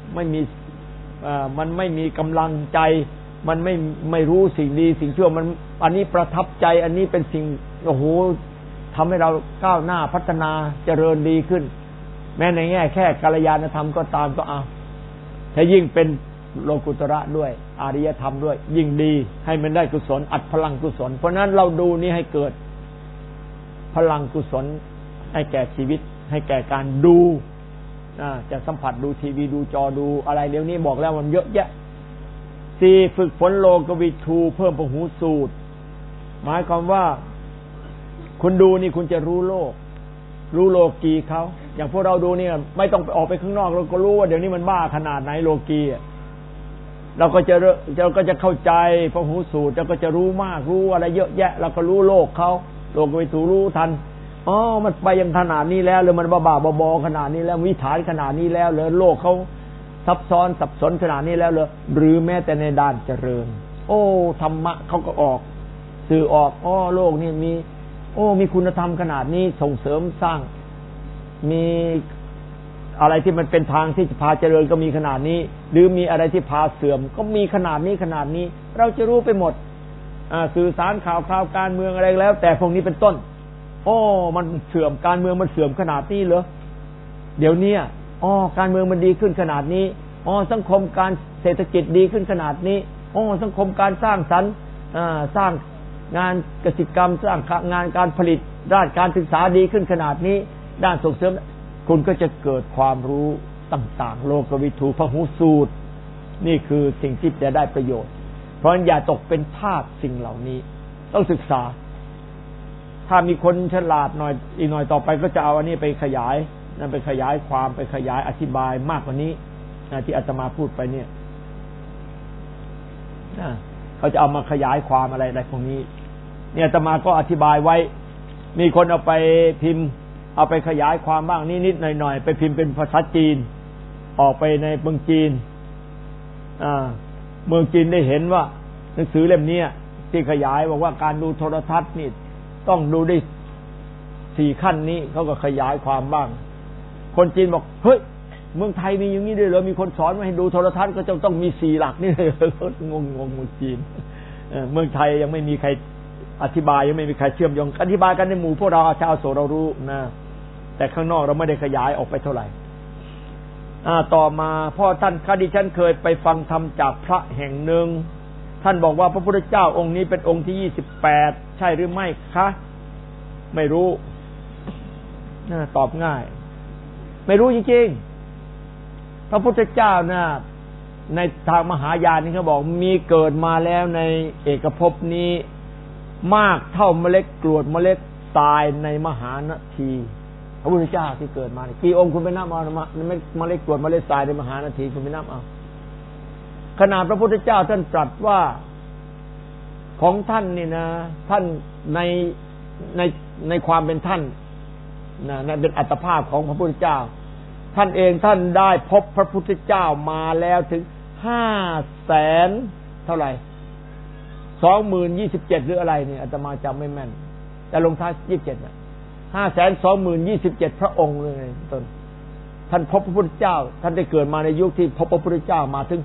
มีกำลังใจมันไม่รู้สิ่งดีสิ่งชั่วมันอันนี้ประทับใจอันนี้เป็นสิ่งโอ้โหทำให้เราก้าวหน้าพัฒนาเจริญดีขึ้นแม้ในแง่แค่กัลยาณธรรมก็ตามก็เอาถ้ายิ่งเป็นโลกุตระด้วยอริยธรรมด้วยยิ่งดีให้มันได้กุศลอัดพลังกุศลเพราะนั้นเราดูนี้ให้เกิดพลังกุศลให้แก่ชีวิตให้แก่การดูจะสัมผัสดูทีวีดูจอดูอะไรเดี๋ยวนี้บอกแล้วมันเยอะแยะ4ฝึกฝนโลกวิทูเพิ่มพหูสูตรหมายความว่าคุณดูนี่คุณจะรู้โลกีเขาอย่างพวกเราดูนี่ไม่ต้องไปออกไปข้างนอกเราก็รู้ว่าเดี๋ยวนี้มันบ้าขนาดไหนโลกีเราก็จะเข้าใจพหูสูตรเราก็จะรู้มากรู้อะไรเยอะแยะเราก็รู้โลกเขาโลกวิทูรู้ทันอ๋อมันไปยังขนาดนี้แล้วหรือมันบ้าๆบอๆขนาดนี้แล้ววิถานขนาดนี้แล้วหรือโลกเขาซับซ้อนสับสนขนาดนี้แล้วหรือแม้แต่ในด้านเจริญโอ้ธรรมะเขาก็ออกสื่อออกอ๋อโลกนี่มีคุณธรรมขนาดนี้ส่งเสริมสร้างมีอะไรที่มันเป็นทางที่จะพาเจริญก็มีขนาดนี้หรือมีอะไรที่พาเสื่อมก็มีขนาดนี้เราจะรู้ไปหมดสื่อสารข่าวการเมืองอะไรแล้วแต่พวกนี้เป็นต้นโอ้มันเสื่อมการเมืองมันเสื่อมขนาดนี้เหรอเดี๋ยวนี้การเมืองมันดีขึ้นขนาดนี้สังคมการเศรษฐกิจดีขึ้นขนาดนี้สังคมการสร้างสรรค์สร้างงานกสิกรรมสร้างงานการผลิตด้านการศึกษาดีขึ้นขนาดนี้ด้านส่งเสริมคุณก็จะเกิดความรู้ต่างๆโลกวิทูพหูสูตรนี่คือสิ่งที่จะได้ประโยชน์เพราะฉะนั้นอย่าตกเป็นทาสสิ่งเหล่านี้ต้องศึกษาถ้ามีคนฉลาดหน่อยอีกหน่อยต่อไปก็จะเอาอันนี้ไปขยายนั่นไปขยายความไปขยายอธิบายมากกว่านี้ที่อาตมาพูดไปเนี่ยเขาจะเอามาขยายความอะไรพวกนี้เนี่ยอาตมาก็อธิบายไว้มีคนเอาไปพิมพ์เอาไปขยายความบ้างนิดๆหน่อยๆไปพิมพ์เป็นภาษาจีนออกไปในเมืองจีนเมืองจีนได้เห็นว่าหนังสือเล่มนี้ที่ขยายบอกว่าการดูโทรทัศน์นี่ต้องดูได้4ขั้นนี้เขาก็ขยายความบ้างคนจีนบอกเฮ้ยเมืองไทยมีอย่างนี้ด้วยเหรอมีคนสอนมาให้ดูโทรทัศน์ก็จะต้องมี4หลักนี่เลยงงเมืองจีนเมืองไทยยังไม่มีใครอธิบายยังไม่มีใครเชื่อมโยงอธิบายกันในหมู่พวกเราชาวโสเรารู้นะแต่ข้างนอกเราไม่ได้ขยายออกไปเท่าไหร่ต่อมาพ่อท่านดิฉันเคยไปฟังธรรมจากพระแห่งหนึ่งท่านบอกว่าพระพุทธเจ้าองค์นี้เป็นองค์ที่28ใช่หรือไม่คะไม่รู้ตอบง่ายไม่รู้จริงๆพระพุทธเจ้าในทางมหายานนี่เขาบอกมีเกิดมาแล้วในเอกภพนี้มากเท่าเมล็ดกรวดเมล็ดทรายในมหานาทีพระพุทธเจ้าที่เกิดมากี่องค์คุณไปนับเอาเมล็ดกรวดเมล็ดทรายในมหานาทีคุณไปนับเอาขนาดพระพุทธเจ้าท่านตรัสว่าของท่านนี่นะท่านในความเป็นท่านนะในเป็นอัตภาพของพระพุทธเจ้าท่านเองท่านได้พบพระพุทธเจ้ามาแล้วถึง500,000เท่าไหร่20,027หรืออะไรนี่อาตมาจำไม่แม่นแต่ลงท้าย27นะ520,027พระองค์เลยต้นท่านพบพระพุทธเจ้าท่านได้เกิดมาในยุคที่พบพระพุทธเจ้ามาถึง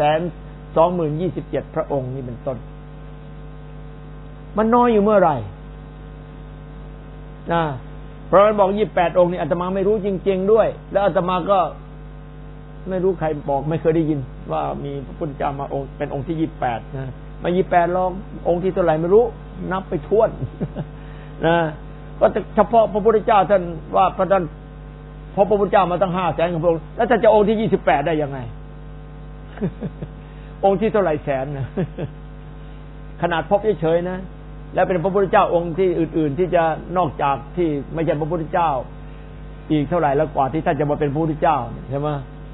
520,027พระองค์นี่เป็นต้นมันน้อยอยู่เมื่อไหร่นะเพราะมันบอก28องค์นี่อาตมาไม่รู้จริงๆด้วยแล้วอาตมาก็ไม่รู้ใครบอกไม่เคยได้ยินว่ามีพระพุทธเจ้ามาองค์เป็นองค์ที่28นะมา28ลององค์ที่เท่าไหร่ไม่รู้นับไปถ้วนนะก็เฉพาะพระพุทธเจ้าท่านว่าพระท่านพบพระพุทธเจ้ามาตั้ง500,000ของพระองค์แล้วท่านจะองค์ที่28ได้ยังไง องค์ที่เท่าไหร่แสนนะ ขนาดพบเฉยๆนะแล้วเป็นพระพุทธเจ้าองค์ที่อื่นๆที่จะนอกจากที่ไม่ใช่พระพุทธเจ้าอีกเท่าไหร่แล้วกว่าที่ท่านจะมาเป็นพระพุทธเจ้าใช่ไหม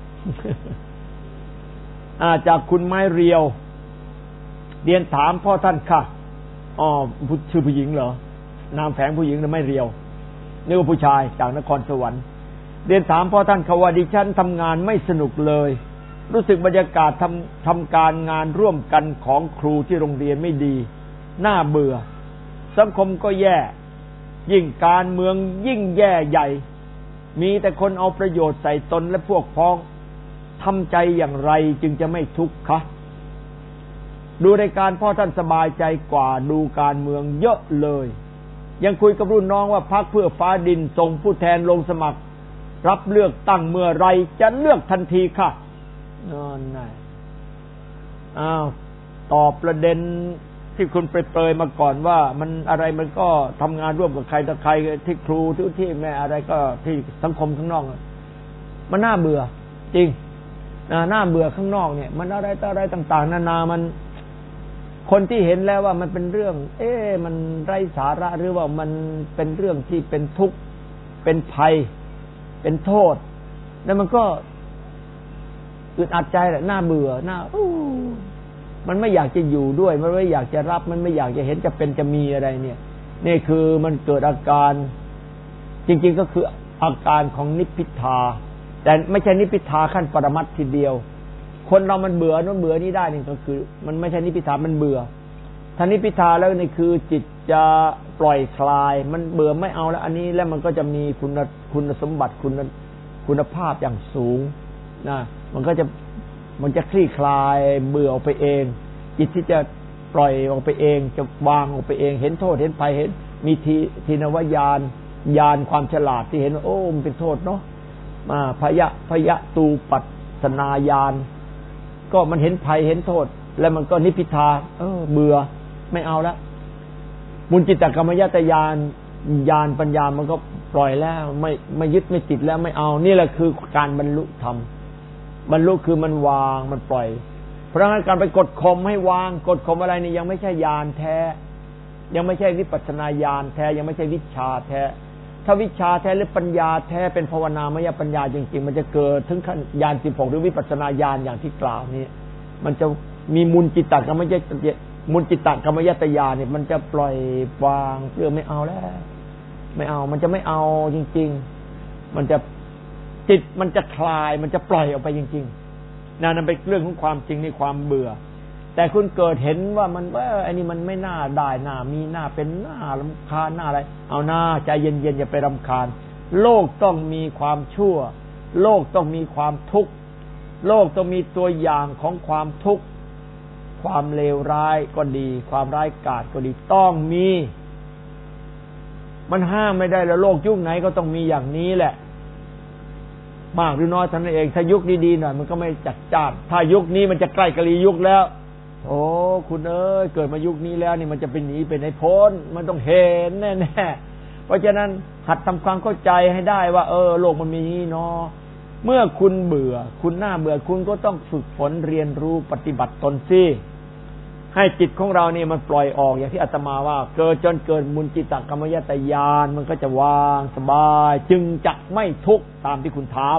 จากคุณไม้เรียวเรียนถามพ่อท่านค่ะอ๋อชื่อผู้หญิงเหรอนามแฝงผู้หญิงแต่ไม่เรียวนึกว่าผู้ชายจากนครสวรรค์เรียนถามพ่อท่านเขาว่าดิฉันทำงานไม่สนุกเลยรู้สึกบรรยากาศทำการงานร่วมกันของครูที่โรงเรียนไม่ดีน่าเบื่อสังคมก็แย่ยิ่งการเมืองยิ่งแย่ใหญ่มีแต่คนเอาประโยชน์ใส่ตนและพวกพ้องทำใจอย่างไรจึงจะไม่ทุกข์คะดูรายการพ่อท่านสบายใจกว่าดูการเมืองเยอะเลยยังคุยกับรุ่นน้องว่าพรรคเพื่อฟ้าดินส่งผู้แทนลงสมัครรับเลือกตั้งเมื่อไรจะเลือกทันทีค่ะนั่นไงตอบประเด็นที่คุณเปรยมาก่อนว่ามันอะไรมันก็ทำงานร่วมกับใครต่อใครที่ครูที่แม่อะไรก็ที่สังคมข้างนอกมันน่าเบื่อจริงน่าเบื่อข้างนอกเนี่ยมันอะไรต่ออะไรต่างๆนานามันคนที่เห็นแล้วว่ามันเป็นเรื่องมันไร้สาระหรือว่ามันเป็นเรื่องที่เป็นทุกข์เป็นภัยเป็นโทษแล้วมันก็อึดอัดใจแหละน่าเบื่อมันไม่อยากจะอยู่ด้วยมันไม่อยากจะรับมันไม่อยากจะเห็นจะเป็นจะมีอะไรเนี่ยนี่คือมันเกิดอาการจริงๆก็คืออาการของนิพพิทาแต่ไม่ใช่นิพพิทาขั้นปรมัตถ์ทีเดียวคนเรามันเบื่อโน้นเบื่อนี่ได้นี่ก็คือมันไม่ใช่นิพพิทามันเบื่อถ้านิพพิทาแล้วนี่คือจิตจะปล่อยคลายมันเบื่อไม่เอาแล้วอันนี้แล้วมันก็จะมีคุณสมบัติคุณภาพอย่างสูงนะมันจะคลี่คลายเบื่อออกไปเองจิตที่จะปล่อยออกไปเองจะวางออกไปเองเห็นโทษเห็นภัยเห็นมีทีนวญาณความฉลาดที่เห็นว่าโอ้มันเป็นโทษเนาะพยะตูปัสนาญาณก็มันเห็นภัยเห็นโทษแล้วมันก็นิพพิทาเบื่อไม่เอาแล้วมุนจิตตกรรมยตญาณปัญญามันก็ปล่อยแล้วไม่ยึดไม่ติดแล้วไม่เอานี่แหละคือการบรรลุธรรมบรรลุคือมันวางมันปล่อยเพราะงั้นการไปกดข่มให้วางกดข่มอะไรนี่ยังไม่ใช่ญาณแท้ยังไม่ใช่วิปัสสนาญาณแท้ยังไม่ใช่วิชาแท้ถ้าวิชาแท้หรือปัญญาแท้เป็นภาวนามยปัญญาจริงๆมันจะเกิดถึงขั้นญาณ16หรือวิปัสสนาญาณอย่างที่กล่าวนี้มันจะมีมุนจิตตกรรมยตญาณเนี่ยมันจะปล่อยวางเรื่องไม่เอาแล้วไม่เอามันจะไม่เอาจริงๆมันจะจิตมันจะคลายมันจะปล่อยออกไปจริงๆนั่นเป็นเรื่องของความจริงในความเบื่อแต่คุณเกิดเห็นว่ามันอันนี้มันไม่น่าได้น่ามีน่าเป็นน่ารำคาญน่าอะไรเอาหน้าใจเย็นๆอย่าไปรำคาญโลกต้องมีความชั่วโลกต้องมีความทุกข์โลกต้องมีตัวอย่างของความทุกข์ความเลวร้ายก็ดีความร้ายกาจก็ดีต้องมีมันห้ามไม่ได้แล้วโลกยุคไหนก็ต้องมีอย่างนี้แหละมากหรือน้อยท่านเองถ้ายุคดีๆหน่อยมันก็ไม่จัดจ้านถ้ายุคนี้มันจะใกล้กะลียุคแล้วโอ้คุณเอ้ยเกิดมายุคนี้แล้วนี่มันจะเป็นหนีไปไหนพ้นมันต้องเห็นแน่ๆเพราะฉะนั้นหัดทำความเข้าใจให้ได้ว่าโลกมันมีนี้เนาะเมื่อคุณเบื่อคุณหน้าเบื่อคุณก็ต้องฝึกฝนเรียนรู้ปฏิบัติตนสิให้จิตของเรานี่มันปล่อยออกอย่างที่อาตมาว่าเกิดจนเกิดมุนจิตกรรมยตญาณมันก็จะวางสบายจึงจะไม่ทุกข์ตามที่คุณถาม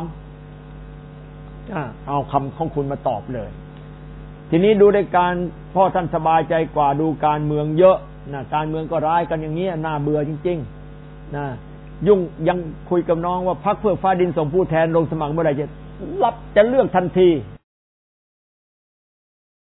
เอาคำของคุณมาตอบเลยทีนี้ดูในการพ่อท่านสบายใจกว่าดูการเมืองเยอะนะการเมืองก็ร้ายกันอย่างนี้น่าเบื่อจริงๆนะยุ่งยังคุยกับน้องว่าพรรคเพื่อฟ้าดินส่งผู้แทนลงสมัครเมื่อไหร่จะเลือกทันที